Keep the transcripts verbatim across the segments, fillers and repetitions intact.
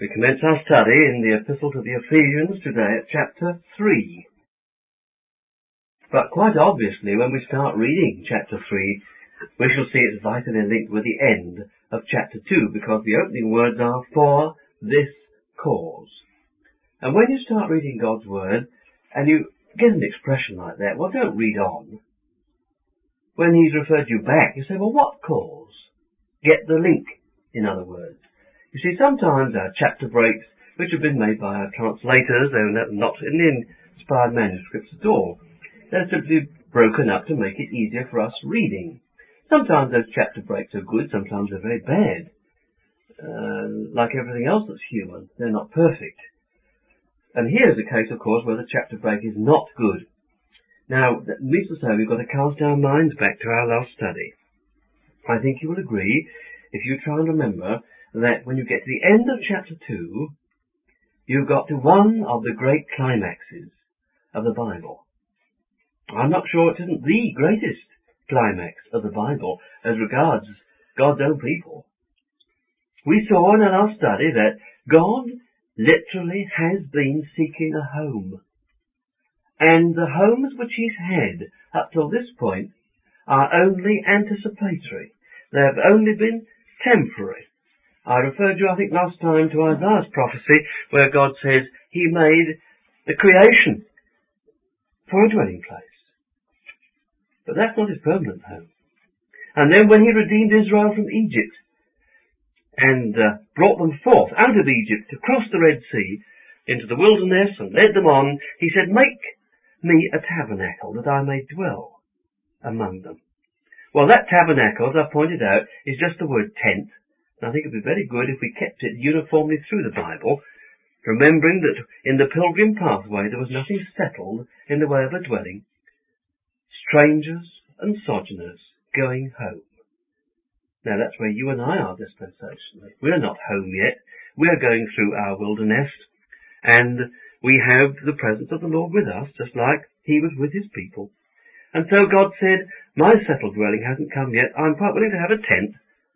We commence our study in the Epistle to the Ephesians today at chapter three. But quite obviously, when we start reading chapter three, we shall see it's vitally linked with the end of chapter two, because the opening words are, "for this cause." And when you start reading God's Word, and you get an expression like that, well, don't read on. When He's referred you back, you say, well, what cause? Get the link, in other words. You see, sometimes our chapter breaks, which have been made by our translators, they're not in the inspired manuscripts at all. They're simply broken up to make it easier for us reading. Sometimes those chapter breaks are good, sometimes they're very bad. Uh, like everything else that's human, they're not perfect. And here's a case, of course, where the chapter break is not good. Now, that means to say we've got to cast our minds back to our last study. I think you will agree, if you try and remember, that when you get to the end of chapter two, you've got to one of the great climaxes of the Bible. I'm not sure it isn't the greatest climax of the Bible as regards God's own people. We saw in our last study that God literally has been seeking a home. And the homes which He's had up till this point are only anticipatory. They have only been temporary. I referred you, I think, last time to Isaiah's prophecy, where God says He made the creation for a dwelling place. But that's not His permanent home. And then when He redeemed Israel from Egypt and uh, brought them forth out of Egypt across the Red Sea into the wilderness and led them on, He said, make me a tabernacle that I may dwell among them. Well, that tabernacle, as I pointed out, is just the word tent. I think it would be very good if we kept it uniformly through the Bible, remembering that in the pilgrim pathway there was nothing settled in the way of a dwelling. Strangers and sojourners going home. Now that's where you and I are dispensationally. We're not home yet. We're going through our wilderness, and we have the presence of the Lord with us, just like He was with His people. And so God said, my settled dwelling hasn't come yet. I'm quite willing to have a tent.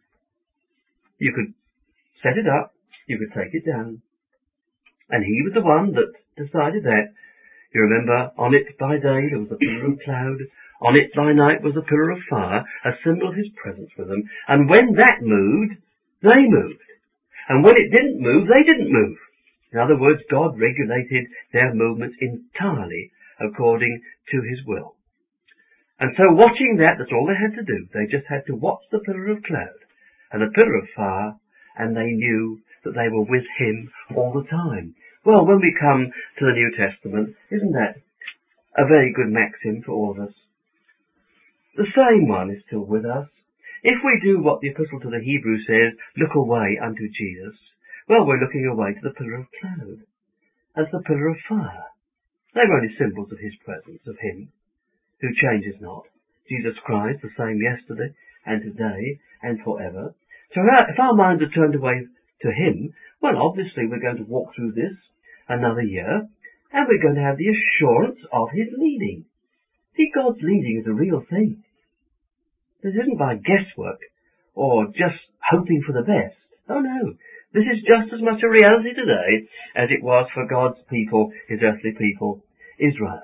You could set it up, you could take it down. And He was the one that decided that. You remember, on it by day there was a pillar of cloud, on it by night was a pillar of fire, a symbol of His presence with them. And when that moved, they moved. And when it didn't move, they didn't move. In other words, God regulated their movements entirely according to His will. And so watching that, that's all they had to do. They just had to watch the pillar of cloud and a pillar of fire, and they knew that they were with Him all the time. Well, when we come to the New Testament, isn't that a very good maxim for all of us? The same one is still with us. If we do what the Epistle to the Hebrews says, look away unto Jesus, well, we're looking away to the pillar of cloud and the pillar of fire. They were only symbols of His presence, of Him who changes not. Jesus Christ, the same yesterday and today and forever. So if our minds are turned away to Him, well, obviously we're going to walk through this another year, and we're going to have the assurance of His leading. See, God's leading is a real thing. This isn't by guesswork or just hoping for the best. Oh no, this is just as much a reality today as it was for God's people, His earthly people, Israel.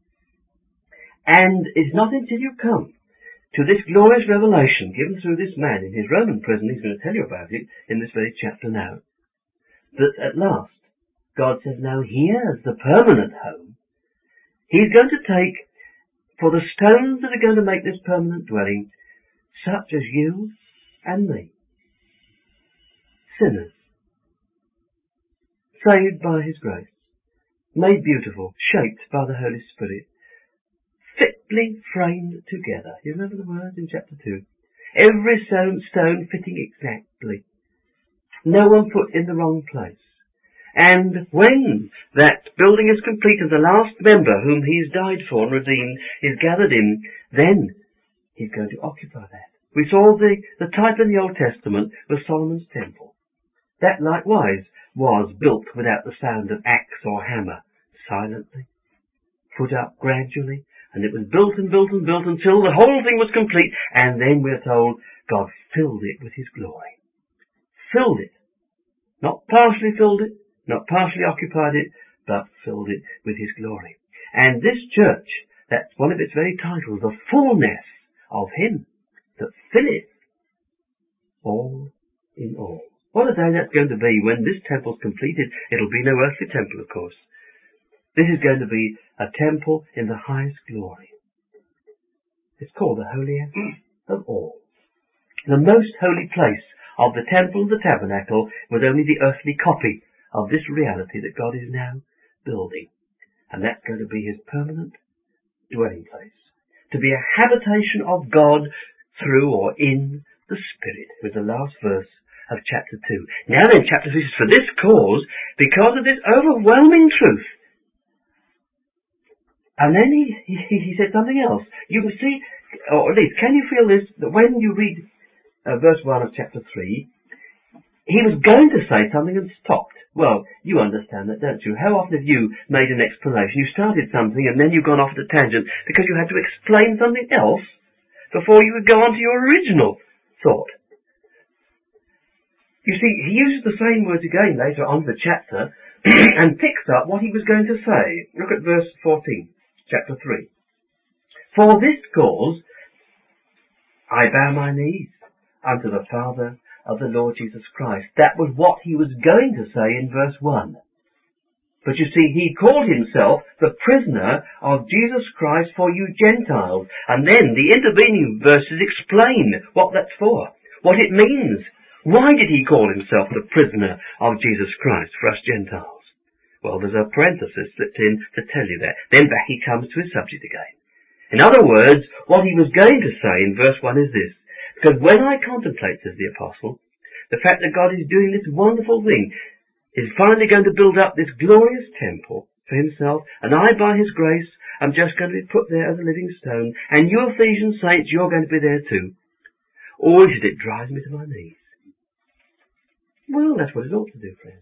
And it's not until you come to this glorious revelation given through this man in his Roman prison, he's going to tell you about it in this very chapter now, that at last God says, now here's the permanent home. He's going to take, for the stones that are going to make this permanent dwelling, such as you and me, sinners, saved by His grace, made beautiful, shaped by the Holy Spirit, fitly framed together. You remember the words in chapter two? Every stone, stone fitting exactly. No one put in the wrong place. And when that building is complete and the last member whom He's died for and redeemed is gathered in, then He's going to occupy that. We saw the, the type in the Old Testament was Solomon's temple. That likewise was built without the sound of axe or hammer, silently, put up gradually, and it was built and built and built until the whole thing was complete, and then we're told God filled it with His glory. Filled it. Not partially filled it, not partially occupied it, but filled it with his glory. And this church, that's one of its very titles, the fullness of him that filleth all in all. What a day that's going to be when this temple's completed. It'll be no earthly temple, of course. This is going to be a temple in the highest glory. It's called the holiest of all. The most holy place of the temple and the tabernacle was only the earthly copy of this reality that God is now building. And that's going to be his permanent dwelling place. To be a habitation of God through or in the Spirit, with the last verse of chapter two. Now then, chapter three says, for this cause, because of this overwhelming truth. And then he, he, he said something else. You can see, or at least, can you feel this, that when you read uh, verse one of chapter three, he was going to say something and stopped. Well, you understand that, don't you? How often have you made an explanation? You started something and then you've gone off at a tangent because you had to explain something else before you could go on to your original thought. You see, he uses the same words again later on in the chapter and picks up what he was going to say. Look at verse fourteen, chapter three. For this cause I bow my knees unto the Father of the Lord Jesus Christ. That was what he was going to say in verse one. But you see, he called himself the prisoner of Jesus Christ for you Gentiles. And then the intervening verses explain what that's for, what it means. Why did he call himself the prisoner of Jesus Christ for us Gentiles? Well, there's a parenthesis slipped in to tell you that. Then back he comes to his subject again. In other words, what he was going to say in verse one is this. Because when I contemplate, says the apostle, the fact that God is doing this wonderful thing, is finally going to build up this glorious temple for himself, and I, by his grace, am just going to be put there as a living stone, and you Ephesian saints, you're going to be there too. Oh, he said, it drives me to my knees. Well, that's what it ought to do, friends.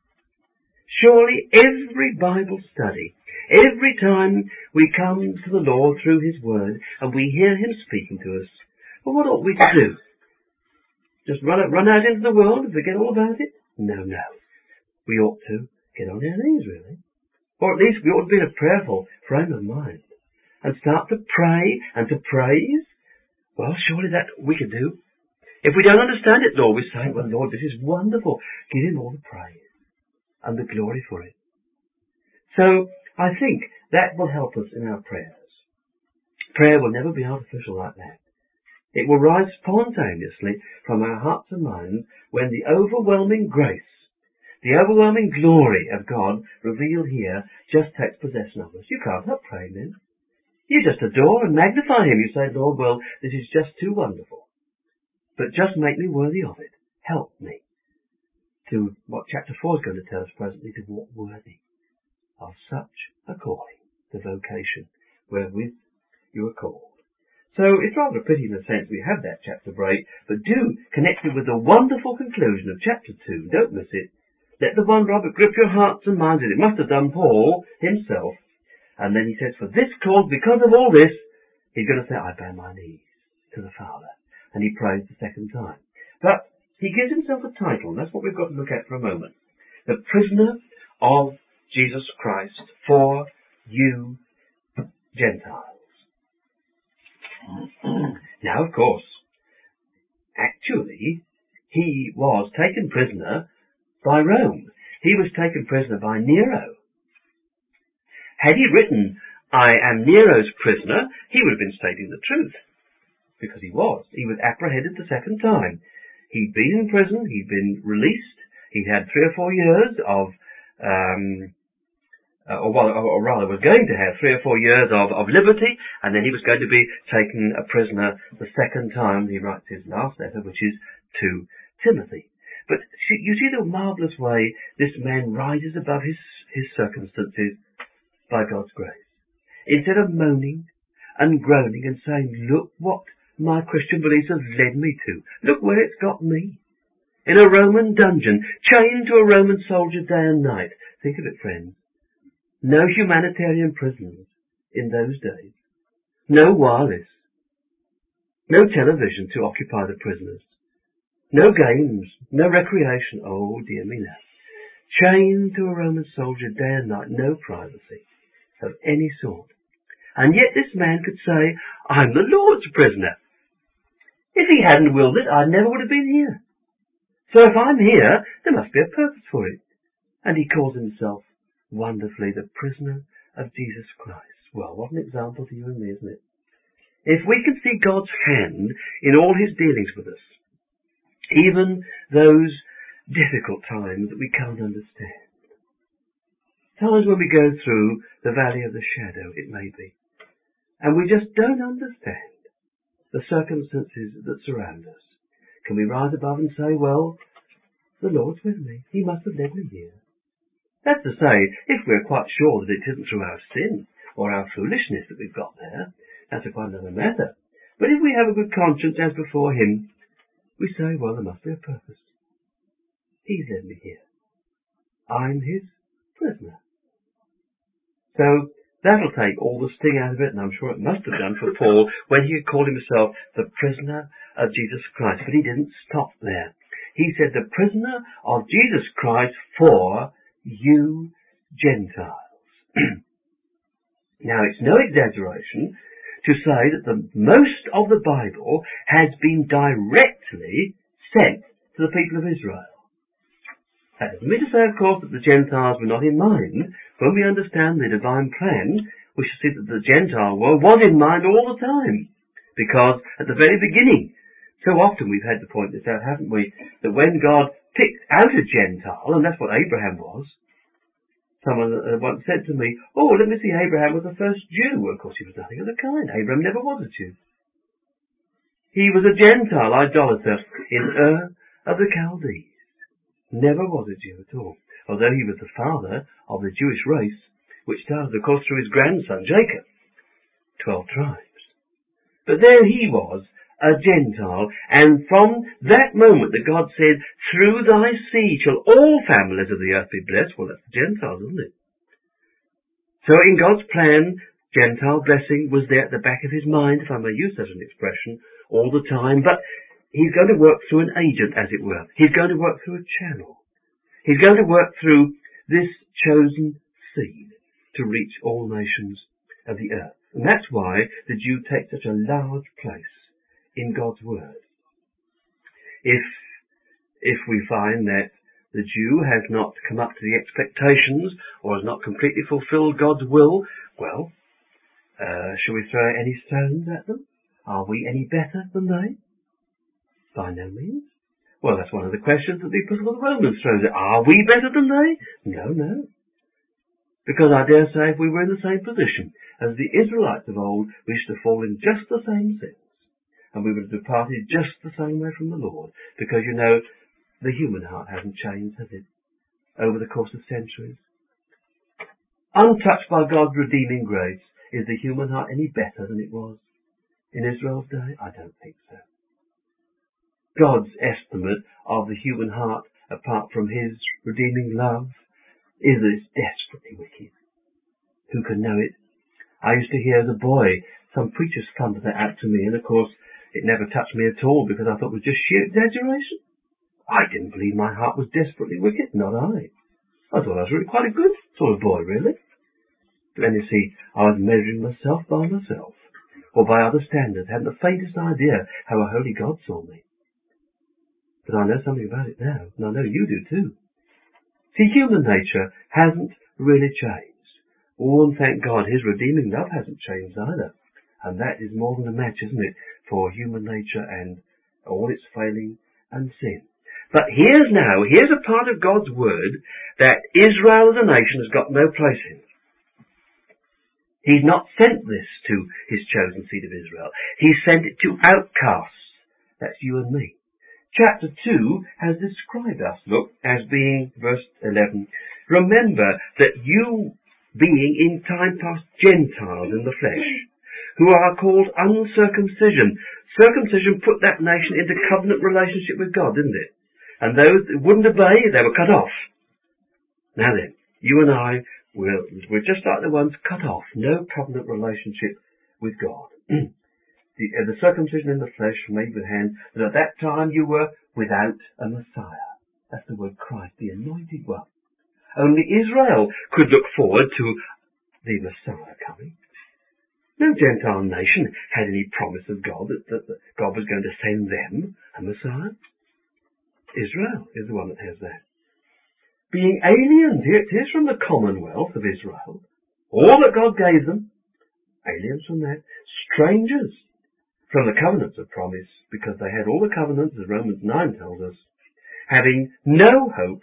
Surely every Bible study, every time we come to the Lord through his word, and we hear him speaking to us, well, what ought we to do? Just run out, run out into the world and forget all about it? No, no. We ought to get on our knees, really. Or at least we ought to be in a prayerful frame of mind and start to pray and to praise. Well, surely that we can do. If we don't understand it, Lord, we say, well, Lord, this is wonderful. Give him all the praise and the glory for it. So I think that will help us in our prayers. Prayer will never be artificial like that. It will rise spontaneously from our hearts and minds when the overwhelming grace, the overwhelming glory of God revealed here just takes possession of us. You can't help praying then. You just adore and magnify him. You say, Lord, well, this is just too wonderful. But just make me worthy of it. Help me to what chapter four is going to tell us presently, to walk worthy of such a calling, the vocation wherewith you are called. So it's rather a pity in a sense we have that chapter break, but do connect it with the wonderful conclusion of chapter two. Don't miss it. Let the wonder of it grip your hearts and minds, as it must have done Paul himself. And then he says, for this cause, because of all this, he's going to say, I bow my knees to the Father. And he prays the second time. But he gives himself a title, and that's what we've got to look at for a moment. The prisoner of Jesus Christ for you Gentiles. Now, of course, actually, he was taken prisoner by Rome. He was taken prisoner by Nero. Had he written, I am Nero's prisoner, he would have been stating the truth. Because he was. He was apprehended the second time. He'd been in prison, he'd been released, he'd had three or four years of, um, uh, or, well, or rather was going to have three or four years of, of liberty, and then he was going to be taken a prisoner the second time he writes his last letter, which is to Timothy. But you see the marvellous way this man rises above his, his circumstances by God's grace. Instead of moaning and groaning and saying, look what my Christian beliefs have led me to. Look where it's got me. In a Roman dungeon, chained to a Roman soldier day and night. Think of it, friends. No humanitarian prisons in those days. No wireless. No television to occupy the prisoners. No games, no recreation. Oh dear me no. Chained to a Roman soldier day and night, no privacy of any sort. And yet this man could say, I'm the Lord's prisoner. If he hadn't willed it, I never would have been here. So if I'm here, there must be a purpose for it. And he calls himself wonderfully the prisoner of Jesus Christ. Well, what an example to you and me, isn't it? If we can see God's hand in all his dealings with us, even those difficult times that we can't understand, times when we go through the valley of the shadow, it may be, and we just don't understand the circumstances that surround us, can we rise above and say, well, the Lord's with me. He must have led me here. That's to say, if we're quite sure that it isn't through our sin or our foolishness that we've got there, that's a quite another matter. But if we have a good conscience as before him, we say, well, there must be a purpose. He's led me here. I'm his prisoner. So that'll take all the sting out of it, and I'm sure it must have done for Paul when he called himself the prisoner of Jesus Christ. But he didn't stop there. He said, the prisoner of Jesus Christ for you Gentiles. Now, it's no exaggeration to say that the most of the Bible has been directly sent to the people of Israel. That doesn't mean to say, of course, that the Gentiles were not in mind. When we understand the divine plan, we shall see that the Gentile world was in mind all the time. Because at the very beginning, so often we've had to point this out, haven't we, that when God picked out a Gentile, and that's what Abraham was. Someone once said to me, oh, let me see, Abraham was the first Jew. Well, of course, he was nothing of the kind. Abraham never was a Jew. He was a Gentile idolater in Ur of the Chaldees. Never was a Jew at all, although he was the father of the Jewish race, which started, of course, through his grandson, Jacob. Twelve tribes. But there he was, a Gentile, and from that moment that God said, through thy seed shall all families of the earth be blessed, well, that's the Gentiles, isn't it? So in God's plan, Gentile blessing was there at the back of his mind, if I may use such an expression, all the time, but he's going to work through an agent, as it were. He's going to work through a channel. He's going to work through this chosen seed to reach all nations of the earth. And that's why the Jew takes such a large place in God's Word. If, if we find that the Jew has not come up to the expectations or has not completely fulfilled God's will, well, uh, shall we throw any stones at them? Are we any better than they? By no means. Well, that's one of the questions that the Epistle of the Romans throws at. Are we better than they? No, no. Because I dare say if we were in the same position as the Israelites of old, we should have fallen just the same sins. And we would have departed just the same way from the Lord. Because, you know, the human heart hasn't changed, has it? Over the course of centuries. Untouched by God's redeeming grace, is the human heart any better than it was in Israel's day? I don't think so. God's estimate of the human heart, apart from his redeeming love, is that it's desperately wicked. Who can know it? I used to hear as a boy some preachers thunder that out to me, and of course it never touched me at all because I thought it was just sheer exaggeration. I didn't believe my heart was desperately wicked, not I. I thought I was really quite a good sort of boy, really. But then you see, I was measuring myself by myself, or by other standards, hadn't the faintest idea how a holy God saw me. But I know something about it now, and I know you do too. See, human nature hasn't really changed. Oh, and thank God, his redeeming love hasn't changed either. And that is more than a match, isn't it, for human nature and all its failing and sin. But here's now, here's a part of God's word that Israel as a nation has got no place in. He's not sent this to his chosen seed of Israel. He sent it to outcasts. That's you and me. Chapter two has described us, look, as being, verse eleven, remember that you being in time past Gentiles in the flesh, who are called uncircumcision. Circumcision put that nation into covenant relationship with God, didn't it? And those that wouldn't obey, they were cut off. Now then, you and I, we're, we're just like the ones cut off. No covenant relationship with God. the, uh, the circumcision in the flesh made with hands, that at that time you were without a Messiah. That's the word Christ, the anointed one. Only Israel could look forward to the Messiah coming. No Gentile nation had any promise of God that, that, that God was going to send them a Messiah. Israel is the one that has that. Being aliens, here it is from the commonwealth of Israel, all that God gave them, aliens from that, strangers from the covenants of promise, because they had all the covenants, as Romans nine tells us, having no hope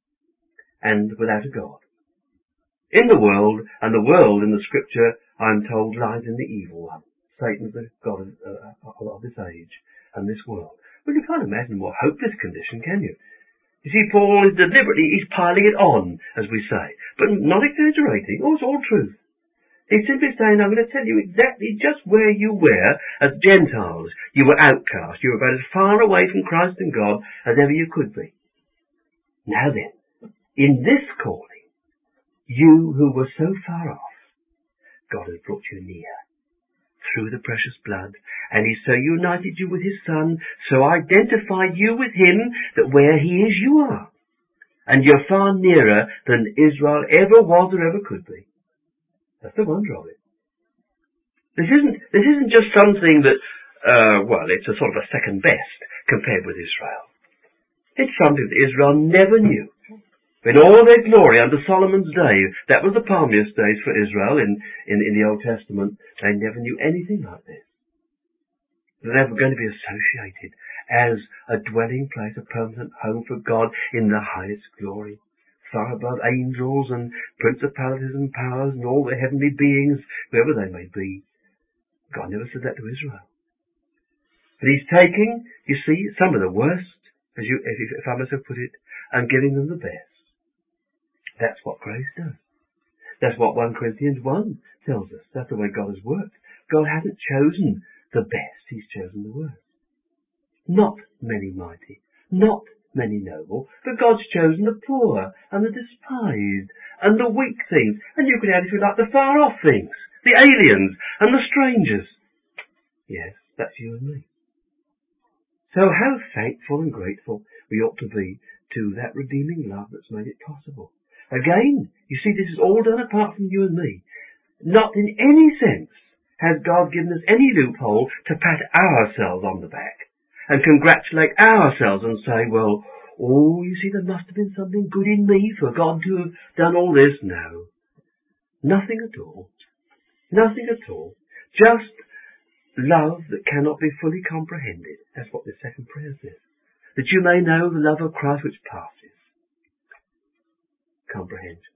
and without a God. In the world, and the world in the scripture, I'm told, lies in the evil one. Satan is the god of, uh, of this age and this world. Well, you can't imagine a more hopeless condition, can you? You see, Paul is deliberately, he's piling it on, as we say, but not exaggerating. Oh, it's all truth. He's simply saying, I'm going to tell you exactly just where you were as Gentiles. You were outcast. You were about as far away from Christ and God as ever you could be. Now then, in this calling, you who were so far off, God has brought you near through the precious blood, and He's so united you with His Son, so identified you with Him, that where He is, you are. And you're far nearer than Israel ever was or ever could be. That's the wonder of it. This isn't, this isn't just something that, uh, well, it's a sort of a second best compared with Israel. It's something that Israel never knew. In all their glory under Solomon's day, that was the palmiest days for Israel in, in, in the Old Testament, they never knew anything like this. They're never going to be associated as a dwelling place, a permanent home for God in the highest glory, far above angels and principalities and powers and all the heavenly beings, whoever they may be. God never said that to Israel. But He's taking, you see, some of the worst, as you, if, if I must have put it, and giving them the best. That's what grace does. That's what First Corinthians one tells us. That's the way God has worked. God hasn't chosen the best. He's chosen the worst. Not many mighty, not many noble, but God's chosen the poor and the despised and the weak things. And you could add, if you like, the far off things, the aliens and the strangers. Yes, that's you and me. So how thankful and grateful we ought to be to that redeeming love that's made it possible. Again, you see, this is all done apart from you and me. Not in any sense has God given us any loophole to pat ourselves on the back and congratulate ourselves and say, well, oh, you see, there must have been something good in me for God to have done all this. No. Nothing at all. Nothing at all. Just love that cannot be fully comprehended. That's what the second prayer says. That you may know the love of Christ which passes comprehension.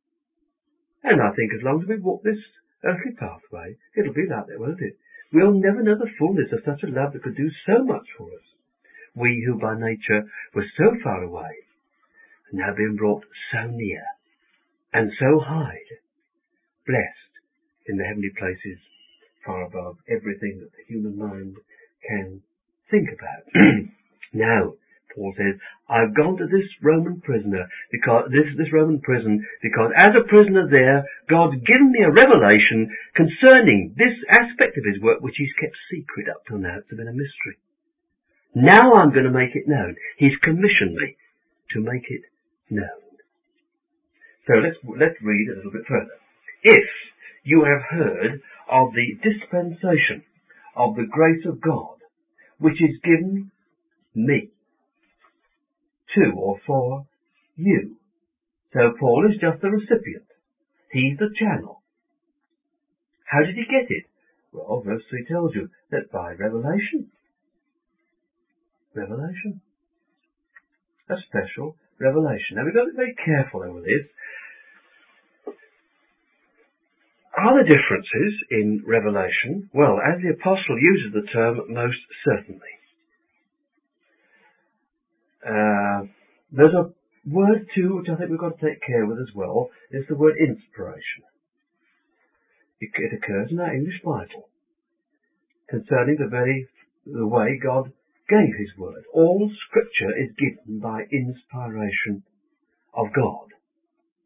And I think as long as we walk this earthly pathway, it'll be like that, won't it? We'll never know the fullness of such a love that could do so much for us. We who by nature were so far away, have now been brought so near and so high, blessed in the heavenly places, far above everything that the human mind can think about. Now, Paul says, I've gone to this Roman prisoner, because this, this Roman prison, because as a prisoner there, God's given me a revelation concerning this aspect of His work, which He's kept secret up till now. It's been a mystery. Now I'm going to make it known. He's commissioned me to make it known. So let's, let's read a little bit further. If you have heard of the dispensation of the grace of God, which is given me, to or for you. So Paul is just the recipient. He's the channel. How did he get it? Well, verse three tells you that by revelation. Revelation. A special revelation. Now we've got to be very careful over this. Are there differences in revelation? Well, as the apostle uses the term, most certainly. Uh, there's a word too which I think we've got to take care with as well. It's the word inspiration. It, it occurs in our English Bible concerning the very the way God gave His word. All Scripture is given by inspiration of God.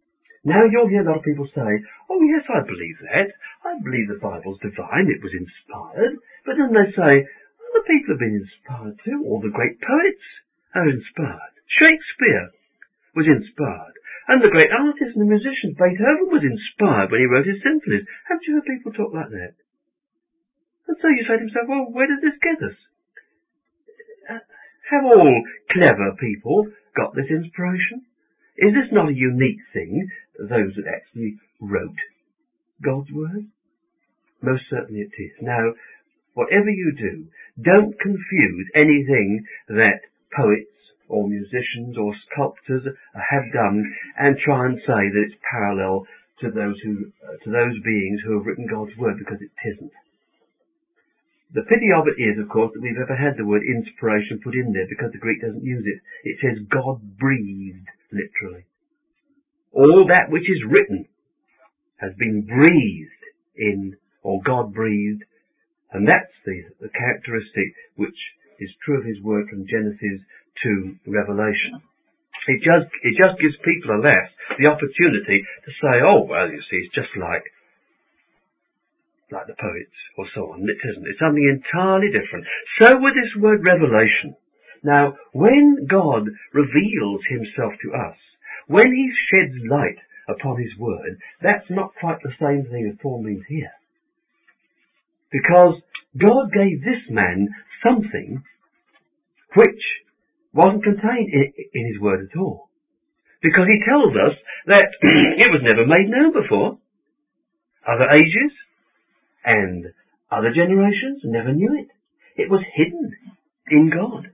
Now you'll hear a lot of people say, oh yes, I believe that. I believe the Bible's divine, it was inspired. But then they say, other people have been inspired too. All the great poets are inspired. Shakespeare was inspired. And the great artists and the musicians, Beethoven was inspired when he wrote his symphonies. Haven't you heard people talk like that? And so you say to yourself, well, where does this get us? Uh, have all clever people got this inspiration? Is this not a unique thing, those that actually wrote God's Word? Most certainly it is. Now, whatever you do, don't confuse anything that poets or musicians or sculptors have done and try and say that it's parallel to those who, uh, to those beings who have written God's Word, because it isn't. The pity of it is, of course, that we've ever had the word inspiration put in there, because the Greek doesn't use it. It says God breathed, literally. All that which is written has been breathed in, or God breathed, and that's the, the characteristic which is true of his word from Genesis to Revelation. It just, it just gives people, alas, the opportunity to say, oh, well, you see, it's just like, like the poets, or so on. It isn't. It's something entirely different. So with this word revelation. Now, when God reveals himself to us, when he sheds light upon his word, that's not quite the same thing as Paul means here. Because God gave this man something which wasn't contained in, in his word at all. Because he tells us that it was never made known before. Other ages and other generations never knew it. It was hidden in God.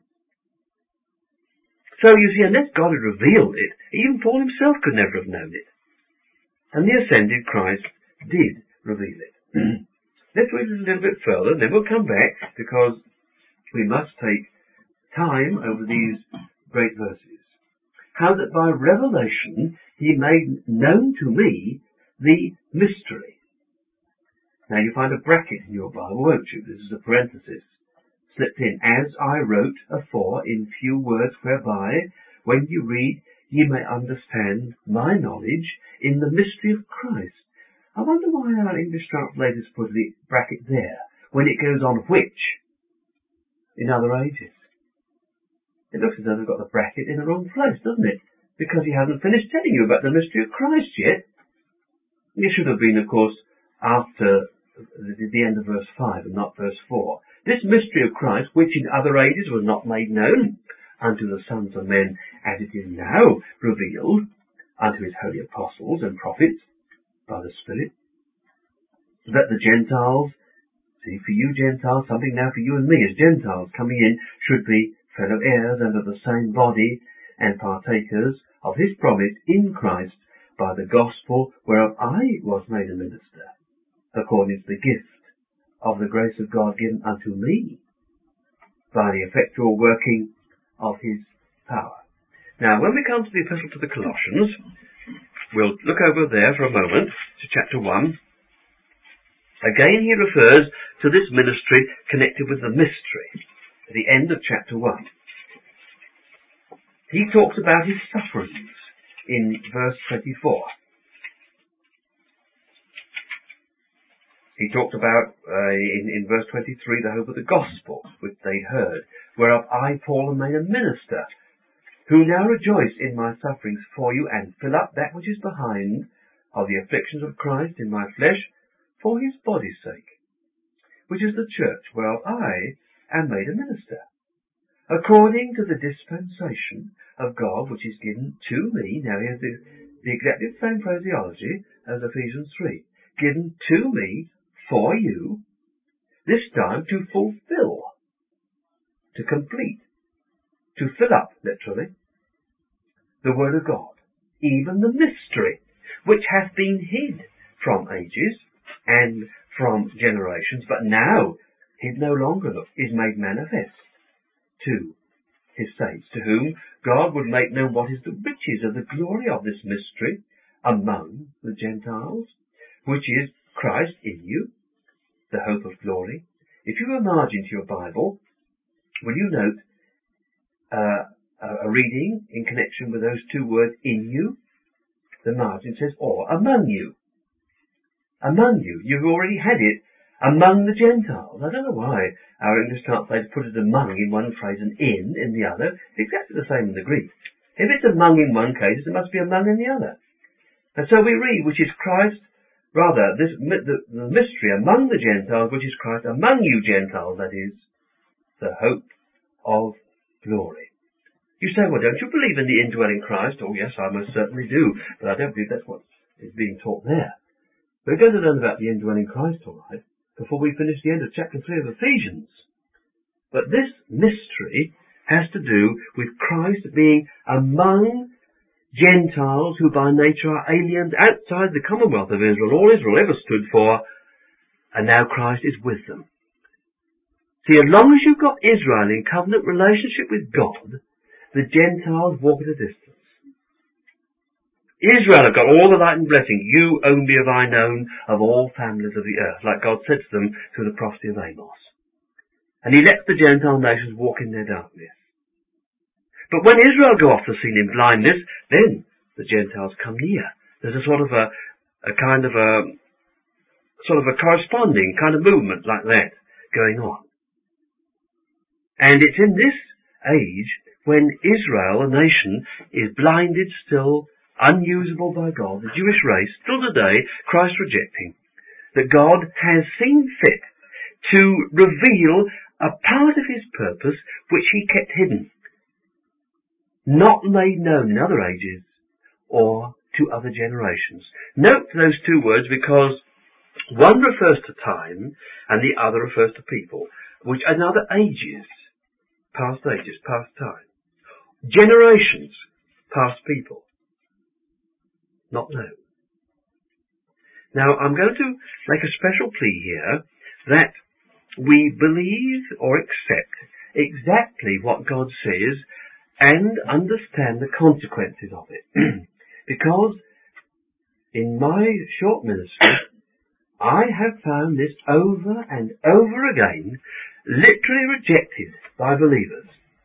So you see, unless God had revealed it, even Paul himself could never have known it. And the ascended Christ did reveal it. Let's read it a little bit further, and then we'll come back, because we must take time over these great verses. How that by revelation he made known to me the mystery. Now you find a bracket in your Bible, won't you? This is a parenthesis slipped in. As I wrote afore in few words, whereby, when you read, ye may understand my knowledge in the mystery of Christ. I wonder why our English translators put the bracket there, when it goes on which in other ages. It looks as though they've got the bracket in the wrong place, doesn't it? Because he hasn't finished telling you about the mystery of Christ yet. It should have been, of course, after the end of verse five and not verse four. This mystery of Christ, which in other ages was not made known unto the sons of men, as it is now revealed unto his holy apostles and prophets by the Spirit, that the Gentiles, see, for you Gentiles, something now for you and me as Gentiles coming in, should be fellow heirs under the same body and partakers of his promise in Christ by the gospel whereof I was made a minister, according to the gift of the grace of God given unto me by the effectual working of his power. Now, when we come to the epistle to the Colossians, we'll look over there for a moment to chapter one. Again, he refers to this ministry connected with the mystery at the end of chapter one. He talks about his sufferings in verse twenty-four. He talked about, uh, in, in verse twenty-three, the hope of the gospel, which they heard, whereof I, Paul, am made a minister, who now rejoice in my sufferings for you, and fill up that which is behind of the afflictions of Christ in my flesh, for his body's sake, which is the church, whereof I am made a minister, according to the dispensation of God which is given to me. Now here's the, the exactly same phraseology as Ephesians three. Given to me for you, this time to fulfill, to complete, to fill up, literally, the Word of God, even the mystery, which hath been hid from ages and from generations, but now hid no longer, look, is made manifest to his saints, to whom God would make known what is the riches of the glory of this mystery among the Gentiles, which is Christ in you, the hope of glory. If you have a margin to your Bible, will you note uh, a reading in connection with those two words, in you? the margin says or, among you. Among you. You've already had it among the Gentiles. I don't know why our English translators put it among in one phrase and in in the other. It's exactly the same in the Greek. If it's among in one case, it must be among in the other. And so we read, which is Christ, rather, this, the, the mystery among the Gentiles, which is Christ among you Gentiles, that is, the hope of glory. You say, well, don't you believe in the indwelling Christ? Oh, yes, I most certainly do, but I don't believe that's what is being taught there. We're going to learn about the indwelling Christ, all right, before we finish the end of chapter three of Ephesians. But this mystery has to do with Christ being among Gentiles who by nature are aliens outside the commonwealth of Israel, all Israel ever stood for, and now Christ is with them. See, as long as you've got Israel in covenant relationship with God, the Gentiles walk at a distance. Israel have got all the light and blessing. You only have I known of all families of the earth, like God said to them through the prophecy of Amos. And he lets the Gentile nations walk in their darkness. But when Israel go off the scene in blindness, then the Gentiles come near. There's a sort of a, a kind of a, sort of a corresponding kind of movement like that going on. And it's in this age when Israel, a nation, is blinded still, unusable by God, the Jewish race, still today, Christ rejecting, that God has seen fit to reveal a part of his purpose which he kept hidden, not made known in other ages or to other generations. Note those two words because one refers to time and the other refers to people, which are other ages, past ages, past time. Generations, past people, not known. Now I'm going to make a special plea here that we believe or accept exactly what God says and understand the consequences of it. Because in my short ministry, I have found this over and over again literally rejected by believers.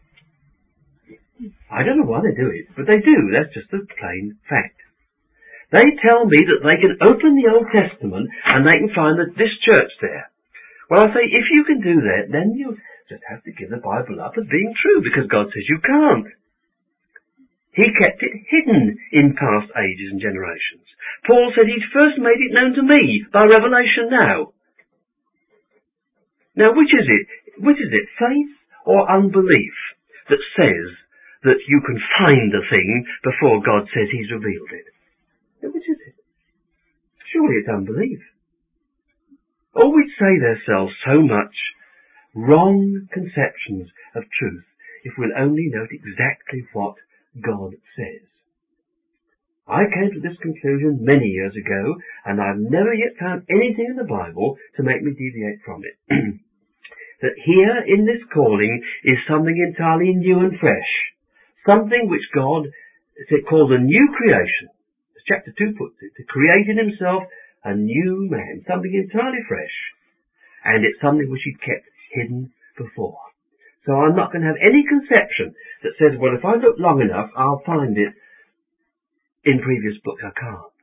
I don't know why they do it, but they do. That's just a plain fact. They tell me that they can open the Old Testament and they can find that this church there. Well, I say, if you can do that, then you just have to give the Bible up as being true, because God says you can't. He kept it hidden in past ages and generations. Paul said he'd first made it known to me by revelation now. Now, which is it? Which is it, faith or unbelief, that says that you can find a thing before God says he's revealed it? Now, which is it? Surely it's unbelief. Or we'd save ourselves so much wrong conceptions of truth if we'll only note exactly what God says. I came to this conclusion many years ago, and I've never yet found anything in the Bible to make me deviate from it. That here in this calling is something entirely new and fresh. Something which God calls a new creation. As chapter two puts it, to create in himself a new man. Something entirely fresh. And it's something which he'd kept hidden before. So I'm not going to have any conception that says, well, if I look long enough, I'll find it in previous books. I can't.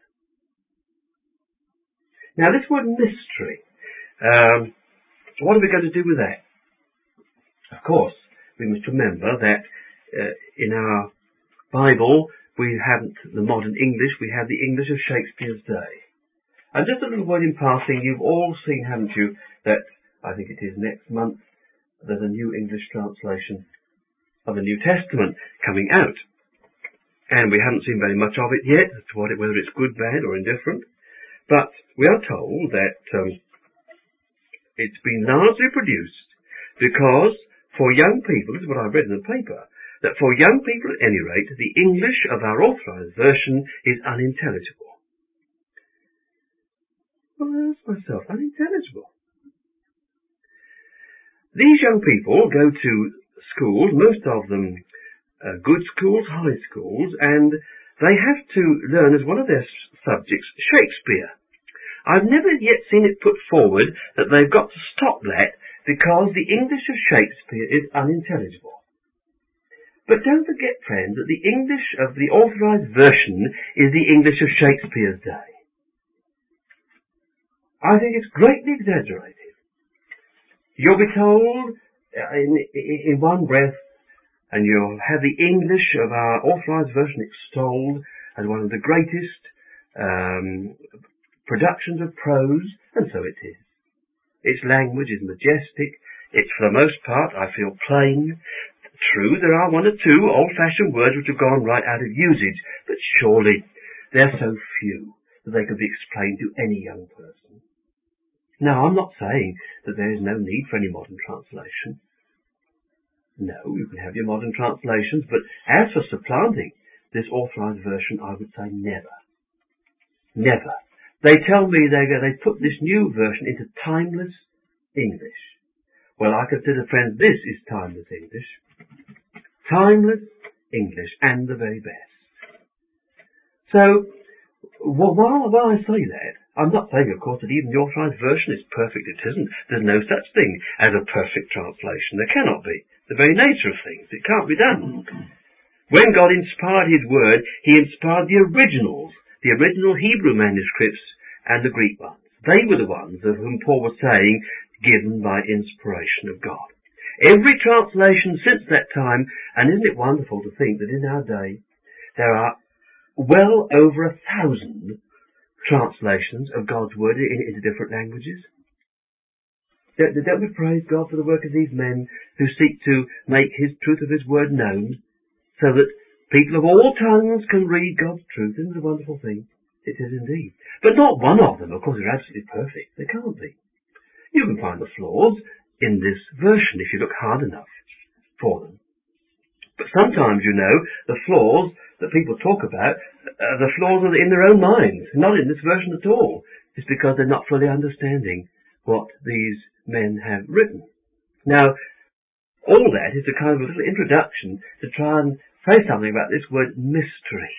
Now, this word mystery, um, what are we going to do with that? Of course, we must remember that uh, in our Bible, we haven't the modern English, we have the English of Shakespeare's day. And just a little word in passing, you've all seen, haven't you, that I think it is next month, there's a new English translation of the New Testament coming out. And we haven't seen very much of it yet, as to what it, whether it's good, bad, or indifferent. But we are told that um, it's been largely produced because for young people, this is what I read in the paper, that for young people at any rate, the English of our authorised version is unintelligible. Well, I ask myself, unintelligible. These young people go to schools, most of them uh, good schools, high schools, and they have to learn as one of their subjects Shakespeare. I've never yet seen it put forward that they've got to stop that because the English of Shakespeare is unintelligible. But don't forget, friends, that the English of the Authorised Version is the English of Shakespeare's day. I think it's greatly exaggerated. You'll be told in, in one breath, and you'll have the English of our Authorised Version extolled as one of the greatest um, productions of prose, and so it is. Its language is majestic. It's, for the most part, I feel, plain. True, there are one or two old-fashioned words which have gone right out of usage, but surely they're so few that they could be explained to any young person. Now, I'm not saying that there is no need for any modern translation. No, you can have your modern translations, but as for supplanting this Authorised Version, I would say never. Never. They tell me they they put this new version into timeless English. Well, I consider, friends, this is timeless English. Timeless English, and the very best. So, well, while, while I say that, I'm not saying, of course, that even the Authorised Version is perfect. It isn't. There's no such thing as a perfect translation. There cannot be. The very nature of things. It can't be done. When God inspired His Word, He inspired the originals, the original Hebrew manuscripts and the Greek ones. They were the ones of whom Paul was saying, given by inspiration of God. Every translation since that time, and isn't it wonderful to think that in our day there are well over a thousand translations of God's Word in, into different languages? Don't, don't we praise God for the work of these men who seek to make His truth of His Word known, so that people of all tongues can read God's truth? Isn't it a wonderful thing? It is indeed. But not one of them, of course, are absolutely perfect. They can't be. You can find the flaws in this version if you look hard enough for them. But sometimes, you know, the flaws that people talk about, uh, the flaws are in their own minds, not in this version at all. It's because they're not fully understanding what these men have written. Now, all that is a kind of a little introduction to try and say something about this word mystery.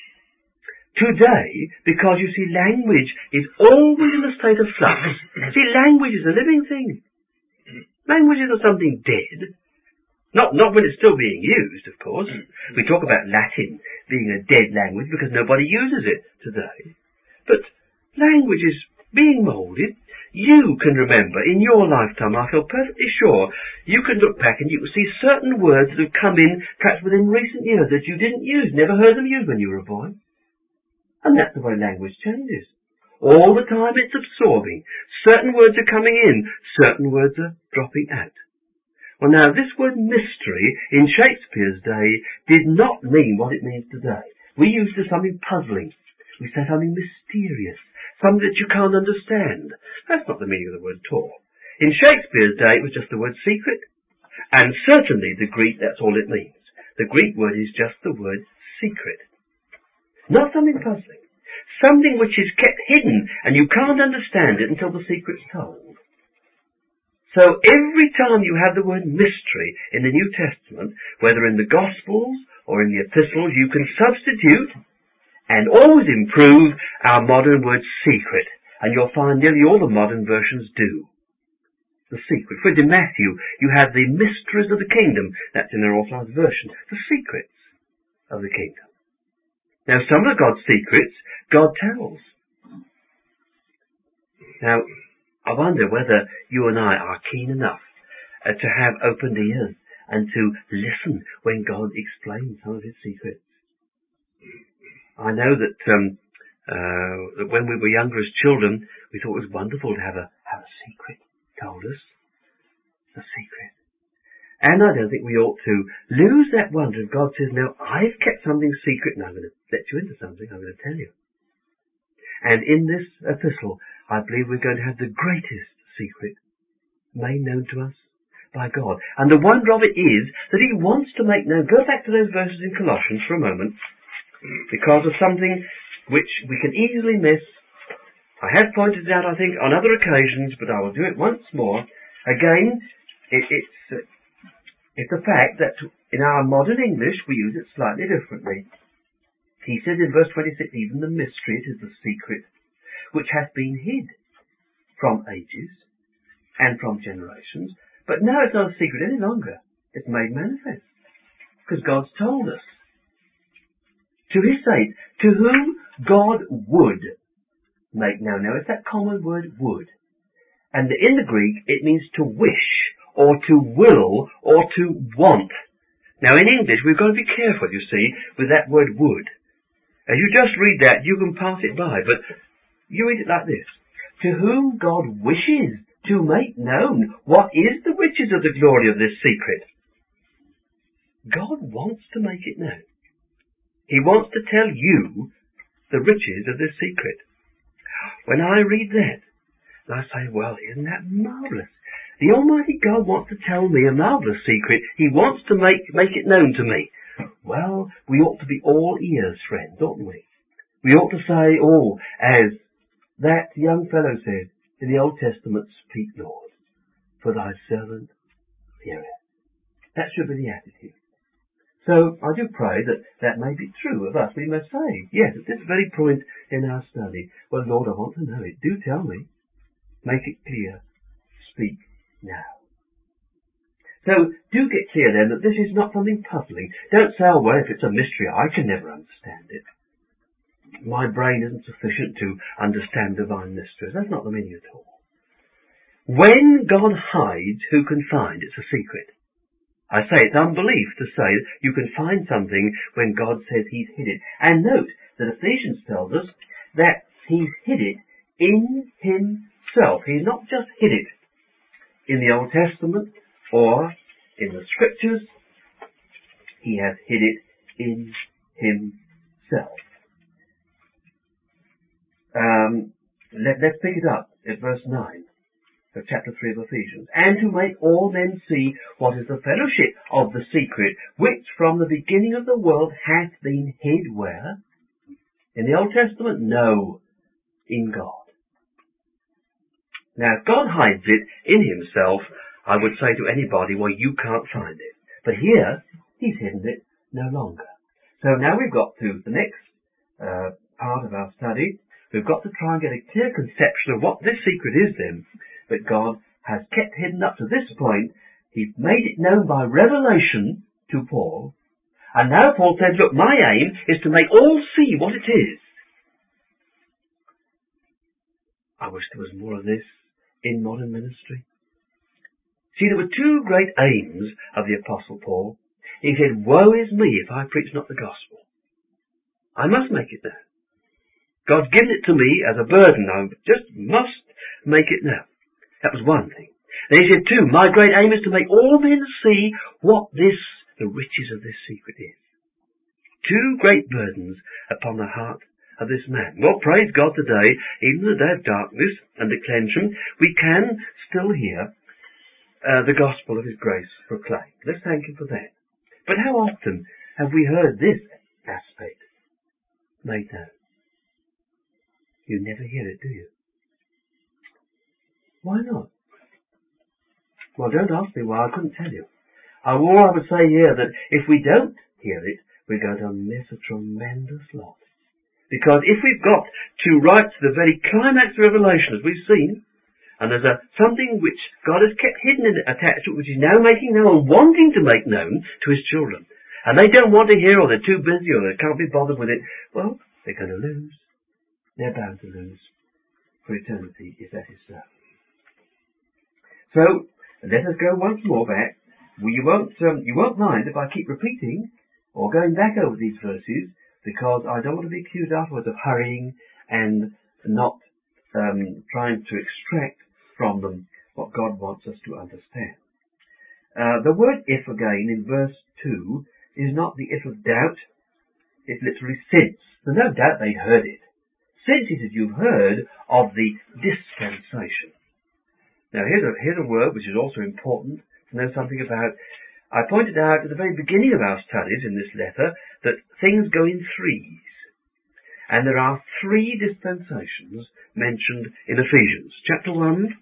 Today, because you see, language is always in a state of flux. See, language is a living thing. Language isn't something dead. Not, not when it's still being used, of course. We talk about Latin being a dead language because nobody uses it today. But language is being moulded. You can remember in your lifetime, I feel perfectly sure, you can look back and you can see certain words that have come in perhaps within recent years that you didn't use, never heard them used when you were a boy. And that's the way language changes. All the time it's absorbing. Certain words are coming in, certain words are dropping out. Well, now, this word mystery in Shakespeare's day did not mean what it means today. We used to something puzzling. We say something mysterious, something that you can't understand. That's not the meaning of the word at all. In Shakespeare's day, it was just the word secret. And certainly the Greek, that's all it means. The Greek word is just the word secret. Not something puzzling. Something which is kept hidden and you can't understand it until the secret's told. So every time you have the word mystery in the New Testament, whether in the Gospels or in the Epistles, you can substitute and always improve our modern word secret. And you'll find nearly all the modern versions do. The secret. For in Matthew, you have the mysteries of the kingdom. That's in their Authorised Version. The secrets of the kingdom. Now, some of God's secrets, God tells. Now, I wonder whether you and I are keen enough uh, to have open ears and to listen when God explains some of His secrets. I know that, um, uh, that when we were younger as children, we thought it was wonderful to have a, have a secret told us. A secret. And I don't think we ought to lose that wonder if God says, now, I've kept something secret and I'm going to let you into something, I'm going to tell you. And in this epistle, I believe we're going to have the greatest secret made known to us by God. And the wonder of it is that He wants to make known, go back to those verses in Colossians for a moment, because of something which we can easily miss. I have pointed it out, I think, on other occasions, but I will do it once more. Again, it, it's... Uh, It's the fact that in our modern English we use it slightly differently. He says in verse twenty-six, even the mystery, it is the secret, which hath been hid from ages and from generations. But now it's not a secret any longer. It's made manifest. because God's told us. To his saints, to whom God would make known. Now, it's that common word, would. And in the Greek, it means to wish, or to will, or to want. Now, in English, we've got to be careful, you see, with that word would. As you just read that, you can pass it by, but you read it like this. To whom God wishes to make known what is the riches of the glory of this secret. God wants to make it known. He wants to tell you the riches of this secret. When I read that, I say, well, isn't that marvellous? The Almighty God wants to tell me a marvellous secret. He wants to make, make it known to me. Well, we ought to be all ears, friends, oughtn't we? We ought to say, oh, as that young fellow said in the Old Testament, speak, Lord, for thy servant heareth. That should be the attitude. So I do pray that that may be true of us. We may say, yes, at this very point in our study, well, Lord, I want to know it. Do tell me. Make it clear. Speak now. So do get clear then that this is not something puzzling. Don't say, oh, well, if it's a mystery, I can never understand it. My brain isn't sufficient to understand divine mysteries. That's not the meaning at all. When God hides, who can find? It's a secret. I say it's unbelief to say that you can find something when God says he's hid it. And note that Ephesians tells us that he's hid it in himself. He's not just hid it in the Old Testament or in the Scriptures. He has hid it in himself. Um, let, let's pick it up at verse nine. Of chapter three of Ephesians, and to make all men see what is the fellowship of the secret, which from the beginning of the world hath been hid where? In the Old Testament? No, in God. Now, if God hides it in himself, I would say to anybody, well, you can't find it. But here, he's hidden it no longer. So now we've got to the next uh, part of our study. We've got to try and get a clear conception of what this secret is then, that God has kept hidden up to this point. He made it known by revelation to Paul. And now Paul says, look, my aim is to make all see what it is. I wish there was more of this in modern ministry. See, there were two great aims of the Apostle Paul. He said, woe is me if I preach not the gospel. I must make it known. God's given it to me as a burden. I just must make it known. That was one thing. Then he said, two, my great aim is to make all men see what this, the riches of this secret is. Two great burdens upon the heart of this man. Well, praise God today, even in the day of darkness and declension, we can still hear uh, the gospel of his grace proclaimed. Let's thank him for that. But how often have we heard this aspect made known? You never hear it, do you? Why not? Well, don't ask me why. I couldn't tell you. Uh, all I would say here that if we don't hear it, we're going to miss a tremendous lot. Because if we've got to right to the very climax of Revelation, as we've seen, and there's a something which God has kept hidden and attached to it, which he's now making known and wanting to make known to his children, and they don't want to hear, or they're too busy, or they can't be bothered with it, well, they're going to lose. They're bound to lose for eternity if that is so. So, let us go once more back. Well, you won't, um, you won't mind if I keep repeating or going back over these verses, because I don't want to be accused afterwards of hurrying and not um, trying to extract from them what God wants us to understand. Uh, the word if again in verse two is not the if of doubt. It's literally since. There's no doubt they'd heard it. Since it is you've heard of the dispensation. Now, here's a, here's a word which is also important to know something about. I pointed out at the very beginning of our studies in this letter that things go in threes. And there are three dispensations mentioned in Ephesians. Chapter one,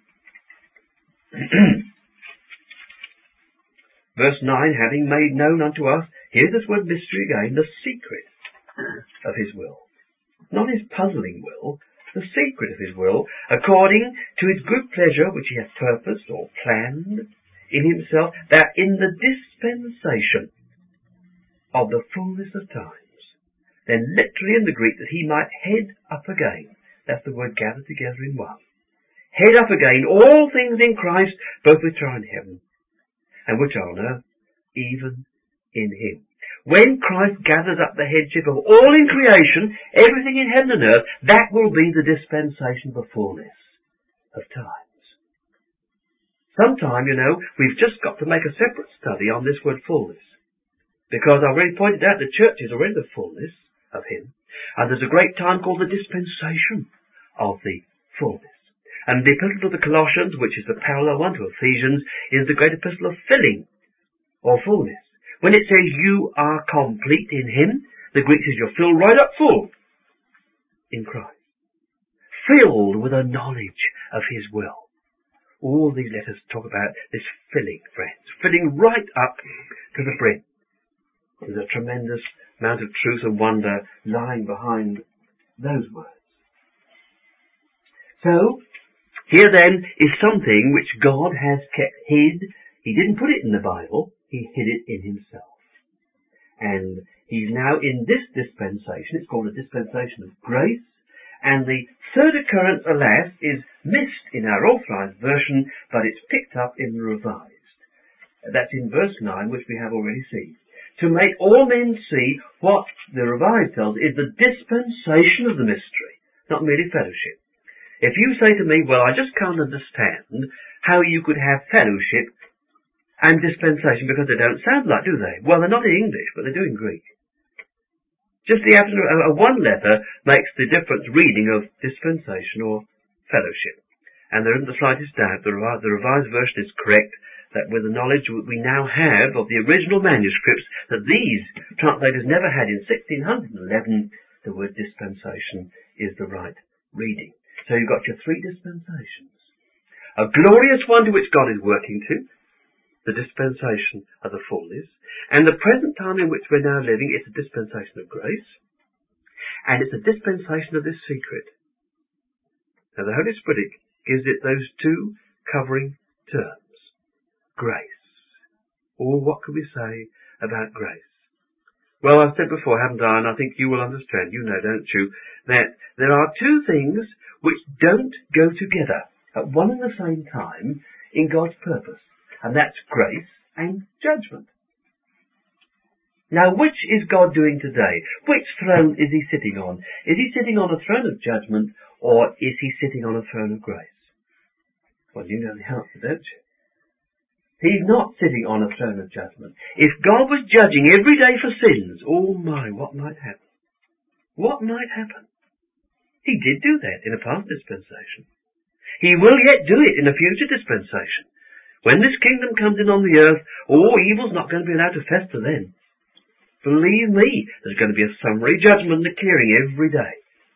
verse nine, having made known unto us, here's this word mystery again, the secret of his will. Not his puzzling will, the secret of his will, according to his good pleasure which he hath purposed or planned in himself, that in the dispensation of the fullness of times. Then literally in the Greek, that he might head up again. That's the word gather together in one. Head up again all things in Christ, both which are in heaven and which are on earth, even in him. When Christ gathers up the headship of all in creation, everything in heaven and earth, that will be the dispensation of the fullness of times. Sometime, you know, we've just got to make a separate study on this word fullness. Because I've already pointed out the church is already the fullness of him. And there's a great time called the dispensation of the fullness. And the epistle to the Colossians, which is the parallel one to Ephesians, is the great epistle of filling, or fullness. When it says you are complete in him, the Greek says you're filled right up full in Christ. Filled with a knowledge of his will. All these letters talk about this filling, friends. Filling right up to the brim. There's a tremendous amount of truth and wonder lying behind those words. So, here then is something which God has kept hid. He didn't put it in the Bible, he hid it in himself. And he's now in this dispensation, it's called a dispensation of grace, and the third occurrence, alas, is missed in our Authorized Version, but it's picked up in the Revised. That's in verse nine, which we have already seen. To make all men see what the Revised tells is the dispensation of the mystery, not merely fellowship. If you say to me, well, I just can't understand how you could have fellowship and dispensation because they don't sound like, do they? Well, they're not in English, but they do in Greek. Just the absence of one letter makes the difference reading of dispensation or fellowship. And there isn't the slightest doubt the Revised Version is correct, that with the knowledge we now have of the original manuscripts that these translators never had in sixteen eleven, the word dispensation is the right reading. So you've got your three dispensations. A glorious one to which God is working to, the dispensation of the fullness, and the present time in which we're now living is a dispensation of grace, and it's a dispensation of this secret. Now the Holy Spirit gives it those two covering terms. Grace. Or what can we say about grace? Well, I've said before, haven't I, and I think you will understand, you know, don't you, that there are two things which don't go together at one and the same time in God's purpose, and that's grace and judgment. Now, which is God doing today? Which throne is he sitting on? Is he sitting on a throne of judgment, or is he sitting on a throne of grace? Well, you know the answer, don't you? He's not sitting on a throne of judgment. If God was judging every day for sins, oh my, what might happen? What might happen? He did do that in a past dispensation. He will yet do it in a future dispensation. When this kingdom comes in on the earth, oh, evil's not going to be allowed to fester then. Believe me, there's going to be a summary judgment and a clearing every day.